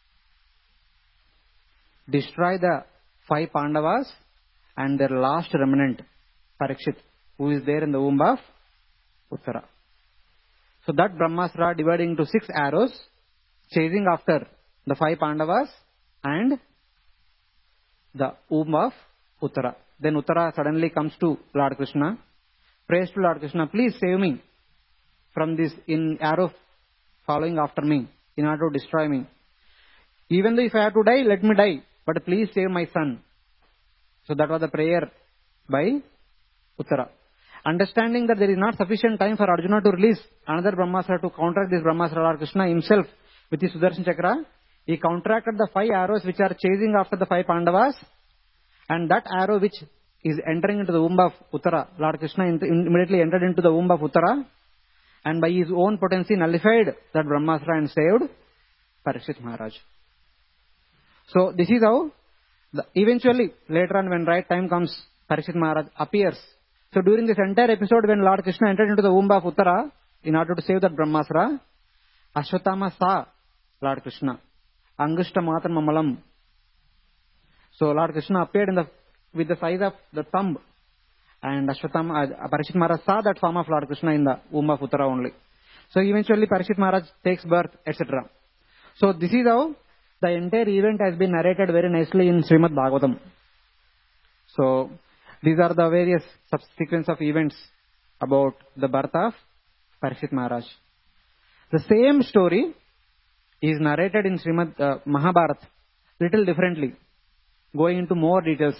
A: destroy the 5 Pandavas and their last remnant, Parikshit, who is there in the womb of Uttara. So that Brahmastra dividing into 6 arrows, chasing after the 5 Pandavas and the womb of Uttara. Then Uttara suddenly comes to Lord Krishna, prays to Lord Krishna, please save me from this in arrow following after me in order to destroy me. Even though if I have to die, let me die, but please save my son. So that was the prayer by Uttara. Understanding that there is not sufficient time for Arjuna to release another Brahmastra to counteract this Brahmastra, Lord Krishna himself with his Sudarshan Chakra, he counteracted the 5 arrows which are chasing after the 5 Pandavas, and that arrow which is entering into the womb of Uttara, Lord Krishna immediately entered into the womb of Uttara, and by his own potency nullified that Brahmastra and saved Parikshit Maharaj. So this is how, eventually, later on when right time comes, Parikshit Maharaj appears. So during this entire episode, when Lord Krishna entered into the womb of Uttara in order to save that Brahmastra, Ashwatthama saw Lord Krishna. Angushta Matan Mamalam. So Lord Krishna appeared with the size of the thumb, and Parikshit Maharaj saw that form of Lord Krishna in the womb of Uttara only. So eventually Parikshit Maharaj takes birth, etc. So this is how the entire event has been narrated very nicely in Srimad Bhagavatam. So these are the various sequence of events about the birth of Parikshit Maharaj. The same story is narrated in Srimad Mahabharata, little differently, going into more details.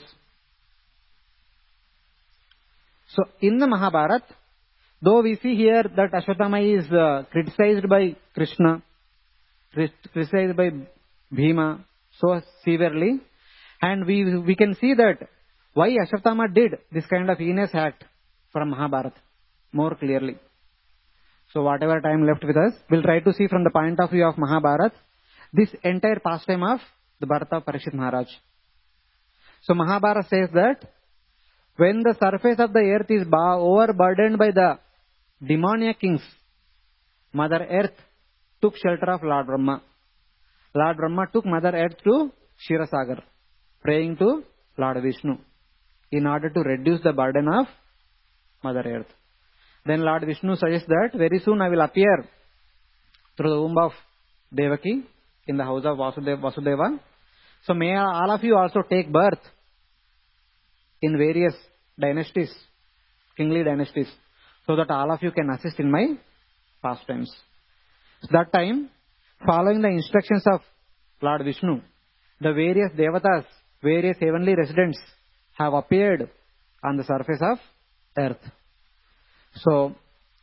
A: So in the Mahabharata, though we see here that Ashwatthama is criticized by Krishna, criticized by Bhima so severely, and we can see that why Ashwatthama did this kind of heinous act from Mahabharata more clearly. So whatever time left with us, we'll try to see from the point of view of Mahabharata this entire pastime of the birth of Parikshit Maharaj. So Mahabharata says that when the surface of the earth is overburdened by the demoniac kings, Mother Earth took shelter of Lord Brahma. Lord Brahma took Mother Earth to Kshirosagar, praying to Lord Vishnu in order to reduce the burden of Mother Earth. Then Lord Vishnu suggests that very soon I will appear through the womb of Devaki in the house of Vasudeva. So may all of you also take birth in various dynasties, kingly dynasties, so that all of you can assist in my pastimes. So that time, following the instructions of Lord Vishnu, the various devatas, various heavenly residents have appeared on the surface of earth. So,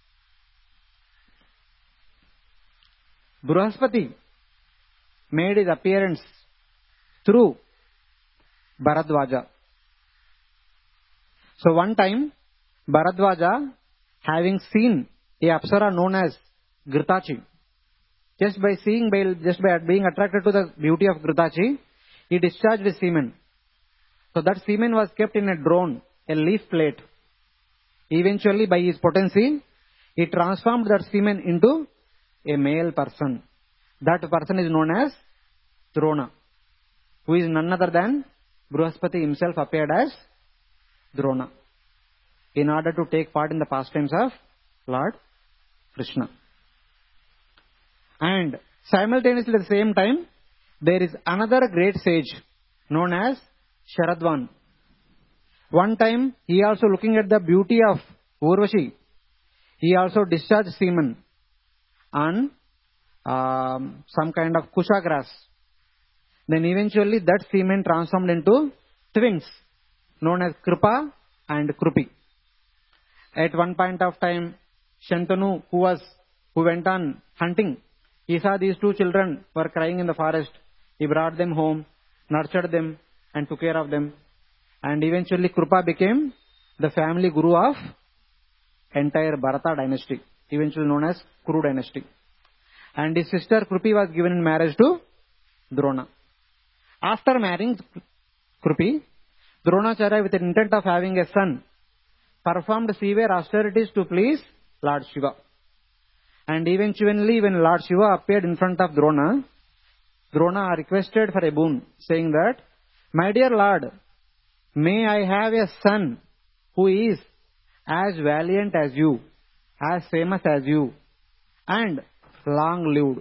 A: Brihaspati made his appearance through Bharadwaja. So one time, Bharadwaja, having seen a Apsara known as Gritachi, just by being attracted to the beauty of Gritachi, he discharged his semen. So that semen was kept in a drone, a leaf plate. Eventually, by his potency, he transformed that semen into a male person. That person is known as Drona, who is none other than Brihaspati himself appeared as Drona in order to take part in the pastimes of Lord Krishna. And simultaneously at the same time, there is another great sage known as Sharadvan. One time, he also looking at the beauty of Urvashi, he also discharged semen on some kind of kusha grass. Then eventually that semen transformed into twins known as Kripa and Krupi. At one point of time, Shantanu, who went on hunting, he saw these two children were crying in the forest. He brought them home, nurtured them, and took care of them. And eventually Krupa became the family guru of entire Bharata dynasty, eventually known as Kuru dynasty. And his sister Krupi was given in marriage to Drona. After marrying Krupi, Dronacharya, with the intent of having a son, performed severe austerities to please Lord Shiva. And eventually, when Lord Shiva appeared in front of Drona, Drona requested for a boon, saying that, "My dear Lord, may I have a son who is as valiant as you, as famous as you, and long-lived."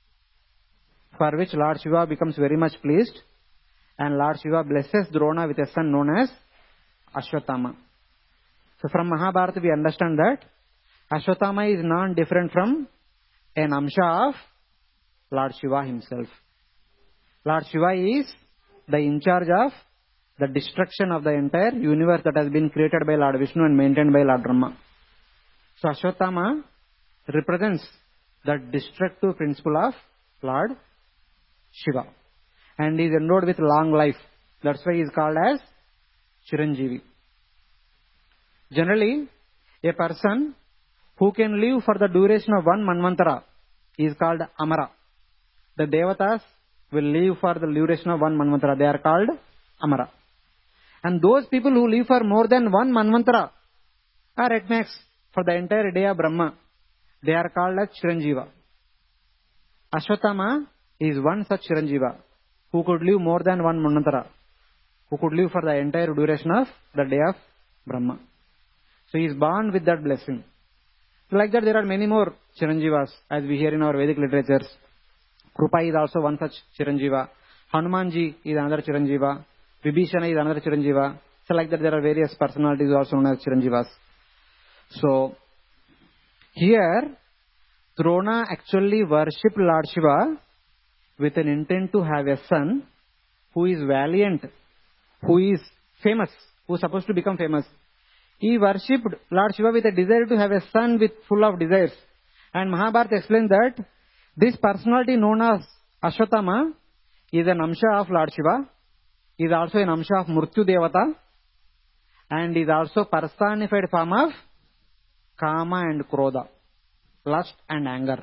A: For which Lord Shiva becomes very much pleased, and Lord Shiva blesses Drona with a son known as Ashwatthama. So from Mahabharata we understand that Ashwatthama is not different from an Amsha of Lord Shiva himself. Lord Shiva is the in charge of the destruction of the entire universe that has been created by Lord Vishnu and maintained by Lord Brahma. So Ashwatthama represents the destructive principle of Lord Shiva. And he is endowed with long life. That's why he is called as Chiranjeevi. Generally, a person who can live for the duration of one Manvantara is called Amara. The Devatas will live for the duration of one Manvantara. They are called Amara. And those people who live for more than one Manvantara, or at max for the entire day of Brahma, they are called as Chiranjeeva. Ashwatthama is one such Chiranjeeva who could live more than one Manvantara, who could live for the entire duration of the day of Brahma. So he is born with that blessing. Like that, there are many more Chiranjeevas as we hear in our Vedic literatures. Krupa is also one such Chiranjeeva. Hanumanji is another Chiranjeeva. Vibhishana is another Chiranjeeva. So like that, there are various personalities also known as Chiranjeevas. So here, Drona actually worshipped Lord Shiva with an intent to have a son who is valiant, who is famous, who is supposed to become famous. He worshipped Lord Shiva with a desire to have a son with full of desires. And Mahabharata explains that this personality known as Ashwatthama is an Amsha of Lord Shiva, is also an Amsha of Mrityu Devata, and is also personified form of Kama and Krodha, lust and anger.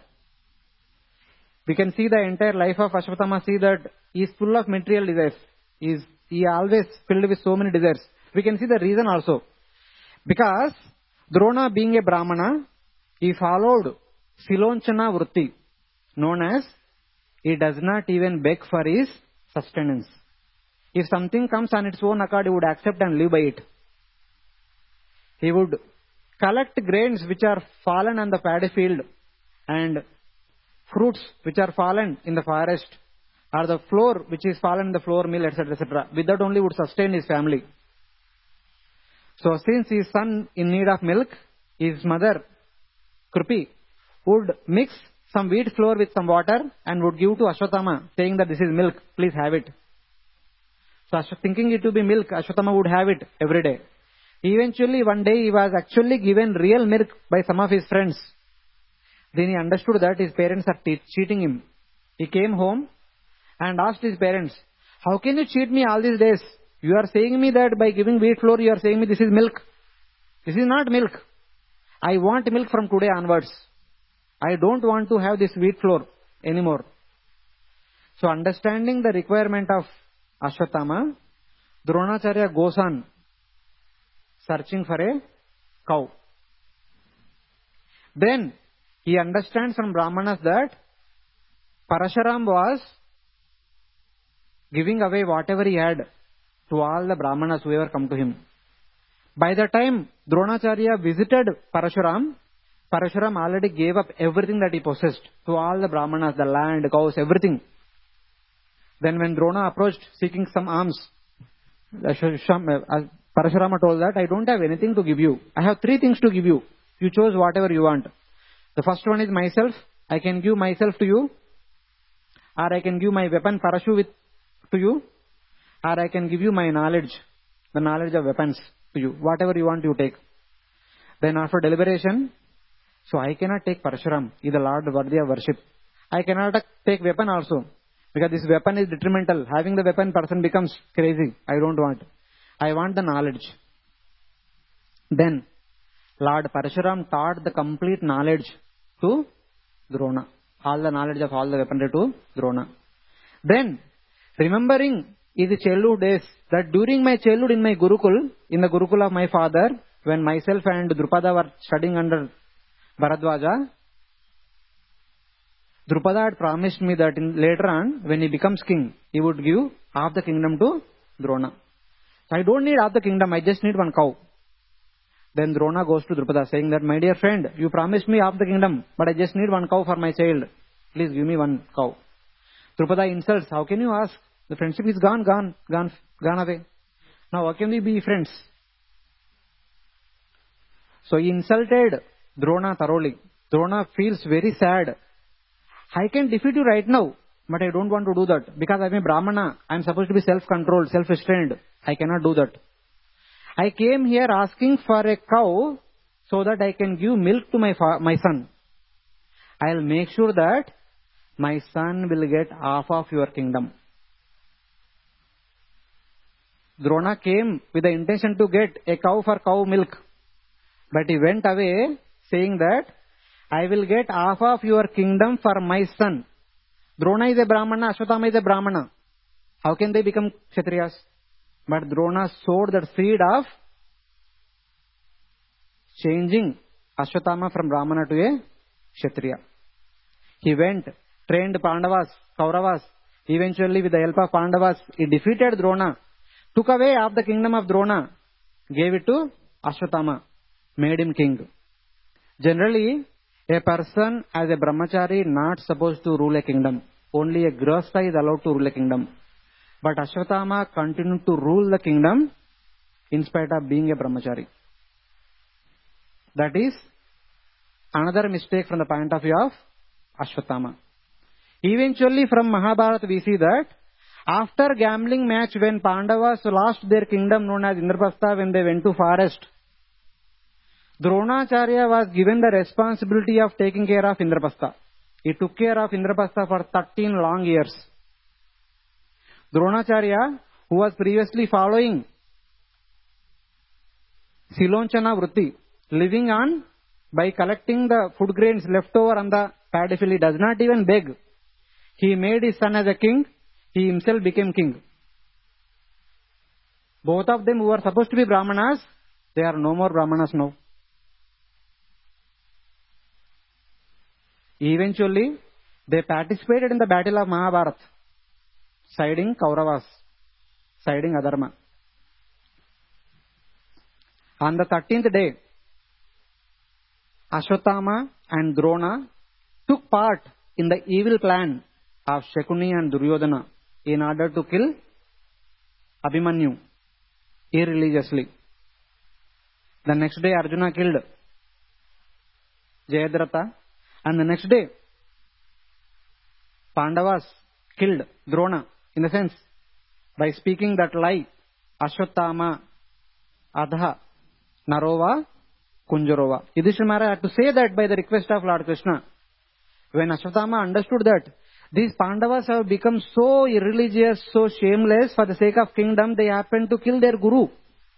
A: We can see the entire life of Ashwatthama, see that he is full of material desires. He is always filled with so many desires. We can see the reason also. Because Drona being a Brahmana, he followed Silonchana Vritti, known as he does not even beg for his sustenance. If something comes on its own accord, he would accept and live by it. He would collect grains which are fallen on the paddy field and fruits which are fallen in the forest, or the flour which is fallen in the flour mill, etc., etc. With that only would sustain his family. So since his son in need of milk, his mother, Krupi, would mix some wheat flour with some water and would give to Ashwatthama, saying that this is milk, please have it. So thinking it to be milk, Ashwatthama would have it every day. Eventually one day he was actually given real milk by some of his friends. Then he understood that his parents are cheating him. He came home and asked his parents, "How can you cheat me all these days? You are saying me that by giving wheat flour, you are saying me this is milk. This is not milk. I want milk from today onwards. I don't want to have this wheat flour anymore." So understanding the requirement of Ashwatthama, Dronacharya goes on searching for a cow. Then he understands from Brahmanas that Parashuram was giving away whatever he had to all the Brahmanas who ever come to him. By the time Dronacharya visited Parashuram, Parashuram already gave up everything that he possessed to all the Brahmanas, the land, cows, everything. Then when Drona approached seeking some alms, Parashurama told that, I don't have anything to give you. I have 3 things to give you. You chose whatever you want. The first one is myself. I can give myself to you. Or I can give my weapon Parashu to you. Or I can give you my knowledge, the knowledge of weapons to you. Whatever you want, you take. Then after deliberation, so I cannot take Parashuram. He is the Lord worthy of worship. I cannot take weapon also. Because this weapon is detrimental. Having the weapon, person becomes crazy. I don't want. I want the knowledge. Then Lord Parashuram taught the complete knowledge to Drona. All the knowledge of all the weaponry to Drona. Then, remembering in the childhood days, that during my childhood in my Gurukul, in the Gurukul of my father, when myself and Drupada were studying under Bharadwaja, Drupada had promised me that later on, when he becomes king, he would give half the kingdom to Drona. I don't need half the kingdom, I just need one cow. Then Drona goes to Drupada saying that, my dear friend, you promised me half the kingdom, but I just need one cow for my child. Please give me one cow. Drupada insults, how can you ask? The friendship is gone away. Now how can we be friends? So he insulted Drona thoroughly. Drona feels very sad. I can defeat you right now, but I don't want to do that. Because I'm a Brahmana, I'm supposed to be self-controlled, self-restrained. I cannot do that. I came here asking for a cow so that I can give milk to my son. I'll make sure that my son will get half of your kingdom. Drona came with the intention to get a cow for cow milk. But he went away saying that, I will get half of your kingdom for my son. Drona is a Brahmana, Ashwatthama is a Brahmana. How can they become Kshatriyas? But Drona sowed the seed of changing Ashwatthama from Brahmana to a Kshatriya. He went, trained Pandavas, Kauravas. Eventually, with the help of Pandavas, he defeated Drona, took away half the kingdom of Drona, gave it to Ashwatthama, made him king. Generally, a person as a brahmachari not supposed to rule a kingdom. Only a grihastha is allowed to rule a kingdom. But Ashwatthama continued to rule the kingdom in spite of being a brahmachari. That is another mistake from the point of view of Ashwatthama. Eventually from Mahabharata we see that after gambling match when Pandavas lost their kingdom known as Indraprastha when they went to forest, Dronacharya was given the responsibility of taking care of Indraprastha. He took care of Indraprastha for 13 long years. Dronacharya, who was previously following Silonchana Vritti, living on by collecting the food grains left over on the paddy field, he does not even beg. He made his son as a king, he himself became king. Both of them who were supposed to be Brahmanas, they are no more Brahmanas now. Eventually, they participated in the battle of Mahabharata, siding Kauravas, siding Adharma. On the 13th day, Ashwatthama and Drona took part in the evil plan of Shakuni and Duryodhana in order to kill Abhimanyu irreligiously. The next day, Arjuna killed Jayadratha. And the next day, Pandavas killed Drona. In the sense, by speaking that lie, Ashwatthama, Adha, Narova, Kunjarova. Yudhishthira Maharaj had to say that by the request of Lord Krishna. When Ashwatthama understood that these Pandavas have become so irreligious, so shameless for the sake of kingdom, they happened to kill their guru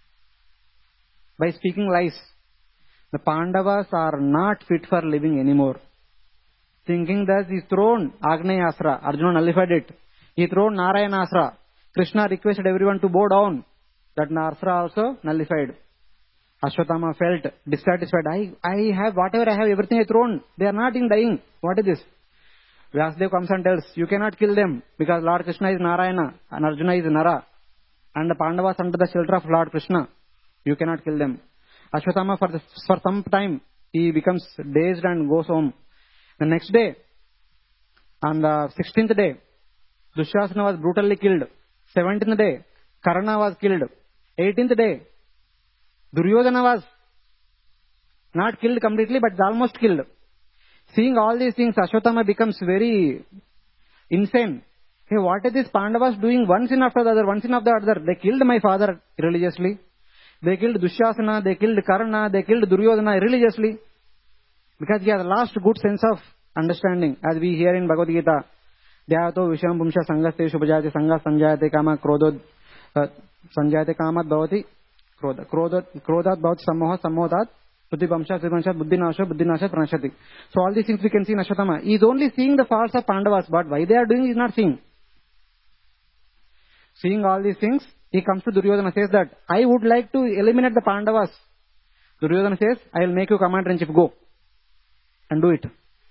A: by speaking lies. The Pandavas are not fit for living anymore. Thinking that he thrown Agneya Astra, Arjuna nullified it. He thrown Narayana Astra. Krishna requested everyone to bow down. That Astra also nullified. Ashwatthama felt dissatisfied. I have whatever I have, everything I thrown. They are not in dying. What is this? Vyasdev comes and tells, you cannot kill them because Lord Krishna is Narayana and Arjuna is Nara. And the Pandavas under the shelter of Lord Krishna. You cannot kill them. Ashwatthama for some time, he becomes dazed and goes home. The next day, on the 16th day, Dushasana was brutally killed. 17th day, Karna was killed. 18th day, Duryodhana was not killed completely, but almost killed. Seeing all these things, Ashwatthama becomes very insane. Hey, what are these Pandavas doing one sin after the other, one sin after the other? They killed my father religiously. They killed Dushasana, they killed Karna, they killed Duryodhana religiously. Because he has lost good sense of understanding. As we hear in Bhagavad Gita, Dhyato Visham Pumsha Sangaste Shubhajati Sangas Sanjayate Kama Krodod Sanjayate Kama Bhavati Krodat Bhavati Sammoha Sammodat Buddhivamsha Sivamsha Buddhinasha Buddhinasha Pranashati. So all these things we can see in Ashwatthama. He is only seeing the faults of Pandavas, but why they are doing he is not seeing. Seeing all these things, he comes to Duryodhana, says that I would like to eliminate the Pandavas. Duryodhana says, I will make you commander-in-chief, go and do it.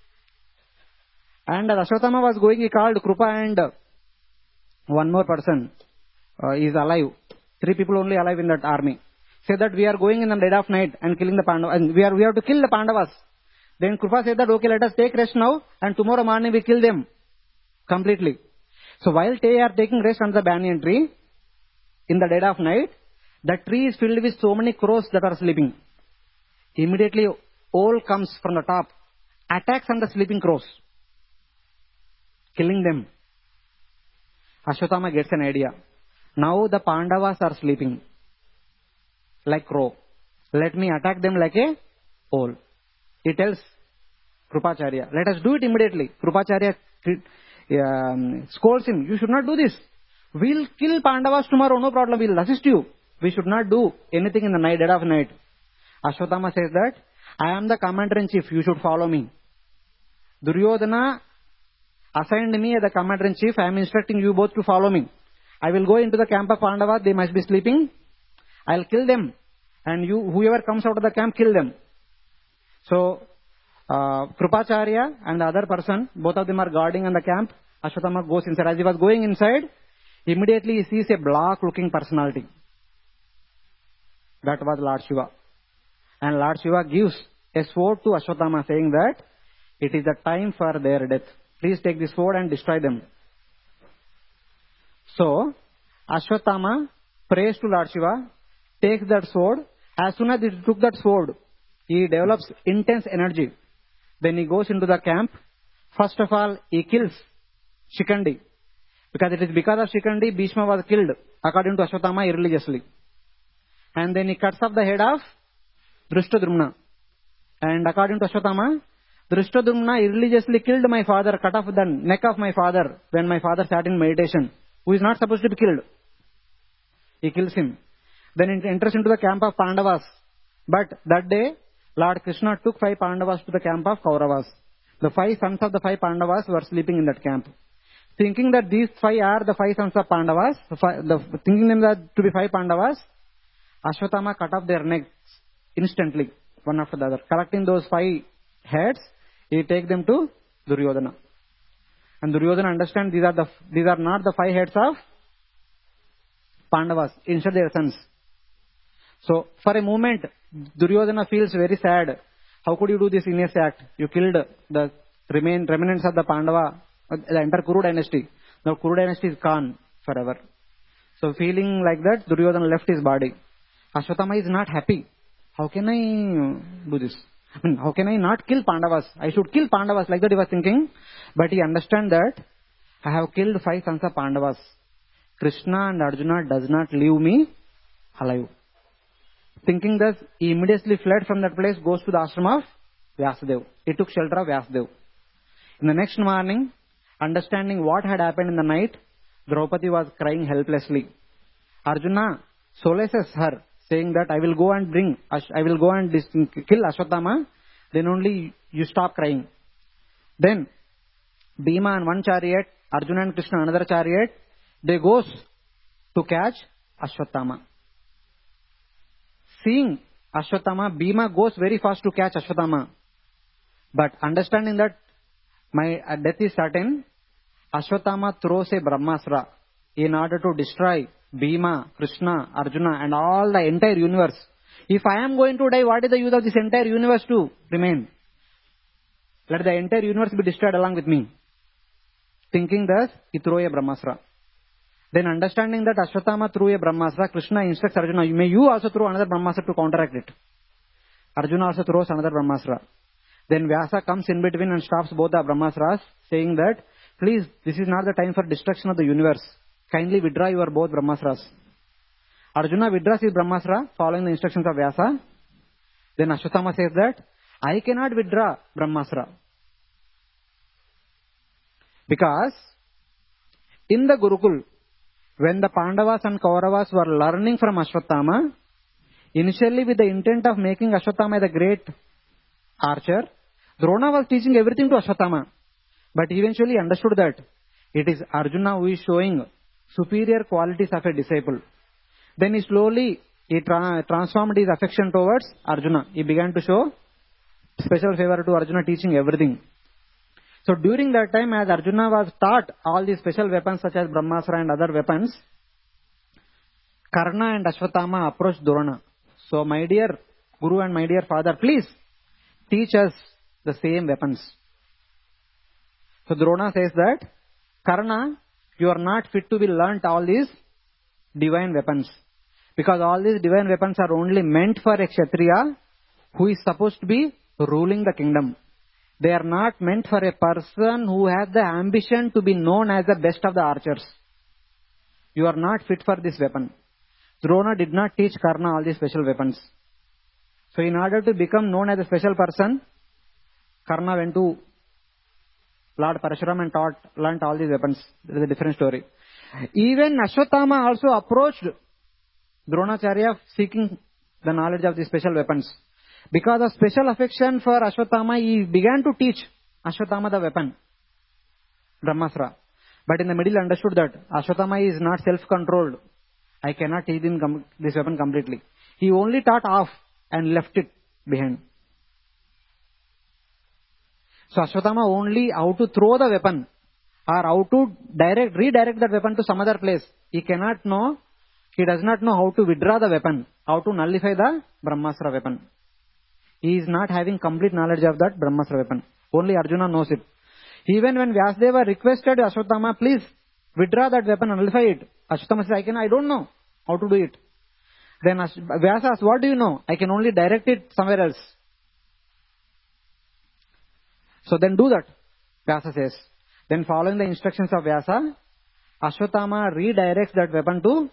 A: And as Ashwatthama was going, he called Krupa and one more person is alive. 3 people only alive in that army. Said that we are going in the dead of night and killing the Pandavas. And we have to kill the Pandavas. Then Krupa said that, okay, let us take rest now and tomorrow morning we kill them completely. So while they are taking rest under the banyan tree, in the dead of night, the tree is filled with so many crows that are sleeping. Immediately, owl comes from the top, attacks on the sleeping crows, killing them. Ashwatthama gets an idea. Now the Pandavas are sleeping like crow. Let me attack them like a owl. He tells Krupacharya, let us do it immediately. Krupacharya scolds him, you should not do this. We'll kill Pandavas tomorrow, no problem, we'll assist you. We should not do anything in the night, dead of night. Ashwatthama says that, I am the commander-in-chief, you should follow me. Duryodhana assigned me as the commander-in-chief, I am instructing you both to follow me. I will go into the camp of Pandavas, they must be sleeping. I'll kill them. And you, whoever comes out of the camp, kill them. So, Krupacharya and the other person, both of them are guarding on the camp. Ashwatthama goes inside. As he was going inside, immediately he sees a black-looking personality. That was Lord Shiva. And Lord Shiva gives a sword to Ashwatthama saying that it is the time for their death. Please take this sword and destroy them. So, Ashwatthama prays to Lord Shiva, takes that sword. As soon as he took that sword, he develops intense energy. Then he goes into the camp. First of all, he kills Shikandi. Because it is because of Shikandi, Bhishma was killed, according to Ashwatthama, irreligiously. And then he cuts off the head of Drushtadrumna. And according to Ashwatthama, Drushtadrumna irreligiously killed my father, cut off the neck of my father when my father sat in meditation, who is not supposed to be killed. He kills him. Then he enters into the camp of Pandavas. But that day, Lord Krishna took 5 Pandavas to the camp of Kauravas. The 5 sons of the 5 Pandavas were sleeping in that camp. Thinking that these 5 are the 5 sons of Pandavas, thinking them that to be 5 Pandavas, Ashwatthama cut off their necks instantly, one after the other. Collecting those 5 heads, he take them to Duryodhana. And Duryodhana understands these are not the 5 heads of Pandavas, instead their sons. So, for a moment, Duryodhana feels very sad. How could you do this heinous act? You killed the remnants of the Pandava, the entire Kuru dynasty. Now Kuru dynasty is gone forever. So feeling like that, Duryodhana left his body. Ashwatthama is not happy. How can I do this? I mean, how can I not kill Pandavas? I should kill Pandavas, like that he was thinking. But he understands that I have killed 5 sons of Pandavas. Krishna and Arjuna does not leave me alive. Thinking thus, he immediately fled from that place, goes to the ashram of Vyasadeva. He took shelter of Vyasadeva. In the next morning, understanding what had happened in the night, Draupadi was crying helplessly. Arjuna solaces her, saying that I will go and kill Ashwatthama, then only you stop crying. Then, Bhima and one chariot, Arjuna and Krishna another chariot, they goes to catch Ashwatthama. Seeing Ashwatthama, Bhima goes very fast to catch Ashwatthama. But understanding that my death is certain, Ashwatthama throws a Brahmastra in order to destroy Bhima, Krishna, Arjuna and all the entire universe. If I am going to die, what is the use of this entire universe to remain? Let the entire universe be destroyed along with me. Thinking thus, he threw a Brahmastra. Then understanding that Ashwatthama threw a Brahmastra, Krishna instructs Arjuna, may you also throw another Brahmastra to counteract it. Arjuna also throws another Brahmastra. Then Vyasa comes in between and stops both the Brahmasras, saying that, please, this is not the time for destruction of the universe. Kindly withdraw your both Brahmasras. Arjuna withdraws his Brahmastra, following the instructions of Vyasa. Then Ashwatthama says that, I cannot withdraw Brahmastra. Because in the Gurukul, when the Pandavas and Kauravas were learning from Ashwatthama, initially with the intent of making Ashwatthama the great archer, Drona was teaching everything to Ashwatthama. But eventually understood that it is Arjuna who is showing superior qualities of a disciple. Then he slowly transformed his affection towards Arjuna. He began to show special favor to Arjuna, teaching everything. So during that time, as Arjuna was taught all these special weapons such as Brahmastra and other weapons, Karna and Ashwatthama approached Drona. So my dear Guru and my dear father, please teach us the same weapons. So Drona says that, Karna, you are not fit to be learnt all these divine weapons. Because all these divine weapons are only meant for a Kshatriya who is supposed to be ruling the kingdom. They are not meant for a person who has the ambition to be known as the best of the archers. You are not fit for this weapon. Drona did not teach Karna all these special weapons. So in order to become known as a special person, Karna went to Lord Parashuram and learnt all these weapons. This is a different story. Even Ashwatthama also approached Dronacharya seeking the knowledge of these special weapons. Because of special affection for Ashwatthama, he began to teach Ashwatthama the weapon, Brahmastra. But in the middle understood that Ashwatthama is not self-controlled. I cannot teach him this weapon completely. He only taught half and left it behind. So Ashwatthama only how to throw the weapon or how to redirect that weapon to some other place. He does not know how to withdraw the weapon, how to nullify the Brahmastra weapon. He is not having complete knowledge of that Brahmastra weapon. Only Arjuna knows it. Even when Vyasdeva requested Ashwatthama, please withdraw that weapon and nullify it, Ashwatthama says, I don't know how to do it. Then Vyasa asks, what do you know? I can only direct it somewhere else. So then do that, Vyasa says. Then following the instructions of Vyasa, Ashwatthama redirects that weapon to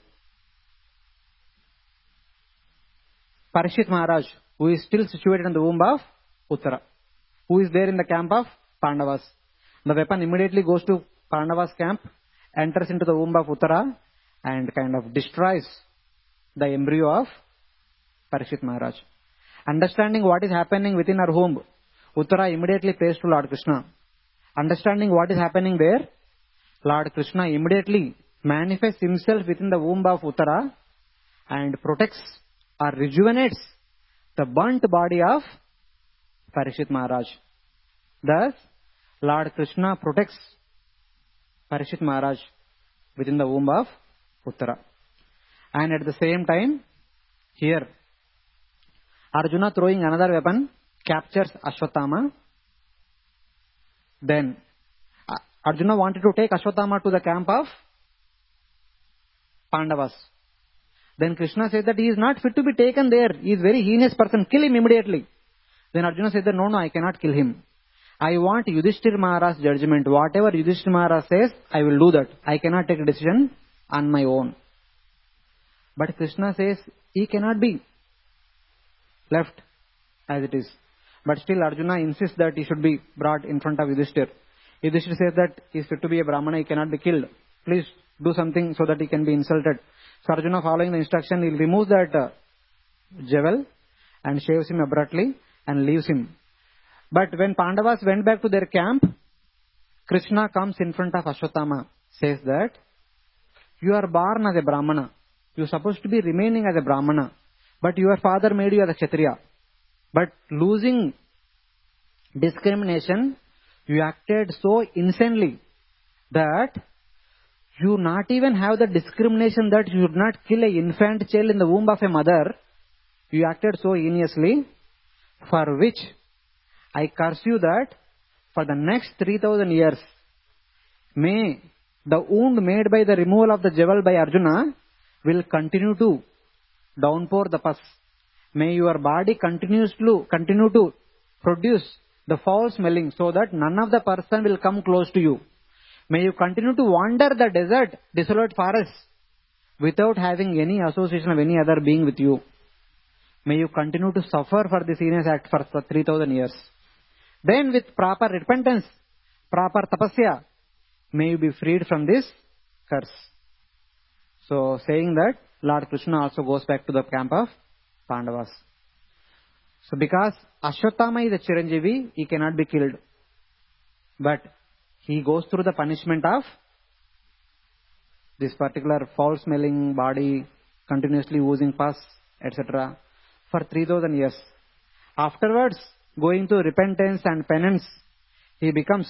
A: Parikshit Maharaj, who is still situated in the womb of Uttara, who is there in the camp of Pandavas. The weapon immediately goes to Pandavas' camp, enters into the womb of Uttara and kind of destroys the embryo of Parikshit Maharaj. Understanding what is happening within her womb, Uttara immediately prays to Lord Krishna. Understanding what is happening there, Lord Krishna immediately manifests himself within the womb of Uttara and protects or rejuvenates the burnt body of Parikshit Maharaj. Thus, Lord Krishna protects Parikshit Maharaj within the womb of Uttara. And at the same time, here, Arjuna throwing another weapon captures Ashwatthama. Then, Arjuna wanted to take Ashwatthama to the camp of Pandavas. Then Krishna said that he is not fit to be taken there. He is very heinous person. Kill him immediately. Then Arjuna said that no, I cannot kill him. I want Yudhishthira Maharaj's judgment. Whatever Yudhishthira Maharaj says, I will do that. I cannot take a decision on my own. But Krishna says he cannot be left as it is. But still Arjuna insists that he should be brought in front of Yudhishthira. Yudhishthira says that he is fit to be a Brahmana, he cannot be killed. Please do something so that he can be insulted. So Arjuna, following the instruction, he removes that jewel and shaves him abruptly and leaves him. But when Pandavas went back to their camp, Krishna comes in front of Ashwatthama, says that, You are born as a Brahmana. You are supposed to be remaining as a Brahmana. But your father made you as a Kshatriya. But losing discrimination, you acted so insanely that you not even have the discrimination that you should not kill an infant child in the womb of a mother. You acted so heinously, for which I curse you that for the next 3000 years, may the wound made by the removal of the jewel by Arjuna will continue to downpour the pus. May your body continue to produce the foul smelling so that none of the person will come close to you. May you continue to wander the desert, desolate forests, without having any association of any other being with you. May you continue to suffer for this heinous act for 3000 years. Then with proper repentance, proper tapasya, may you be freed from this curse. So saying that, Lord Krishna also goes back to the camp of Pandavas. So because Ashwatthama is a Chiranjeevi, he cannot be killed. But he goes through the punishment of this particular foul-smelling body, continuously oozing pus, etc. for 3000 years. Afterwards, going to repentance and penance, he becomes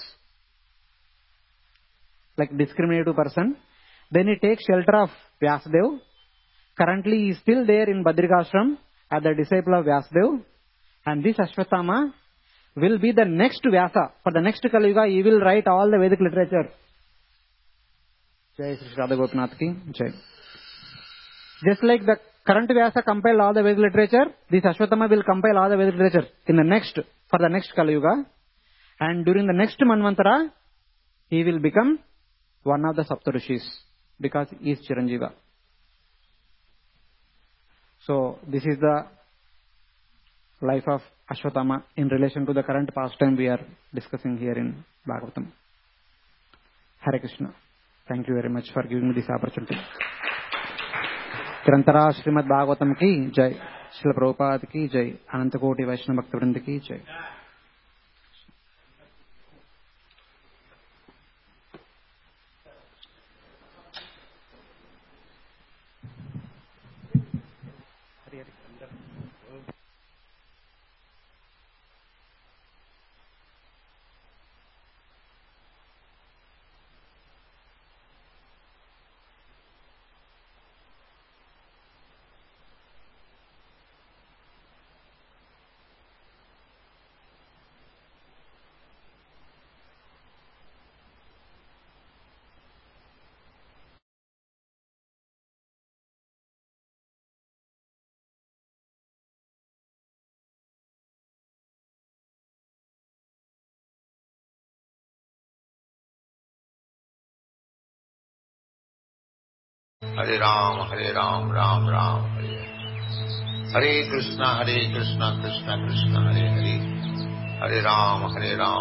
A: like discriminative person. Then he takes shelter of Vyasadeva. Currently, he is still there in Badrikashram as the disciple of Vyasadeva. And this Ashwatthama will be the next Vyasa. For the next Kali Yuga, he will write all the Vedic literature. Jai Sri Radha Gopinath ki Jai. Just like the current Vyasa compiled all the Vedic literature, this Ashwatthama will compile all the Vedic literature for the next Kali Yuga. And during the next Manvantara, he will become one of the Saptarishis because he is Chiranjeeva. So this is the life of Ashwatthama in relation to the current pastime we are discussing here in Bhagavatam. Hare Krishna. Thank you very much for giving me this opportunity. Kirantara Srimad Bhagavatam ki Jai. Srila Prabhupada ki Jai. Anantakoti Vaishnava Bhakta Vrinda ki Jai.
B: Hare Ram, Ram Ram, Hare Hare. Hare Krishna, Krishna Krishna, Hare Hare. Hare Ram, Ram.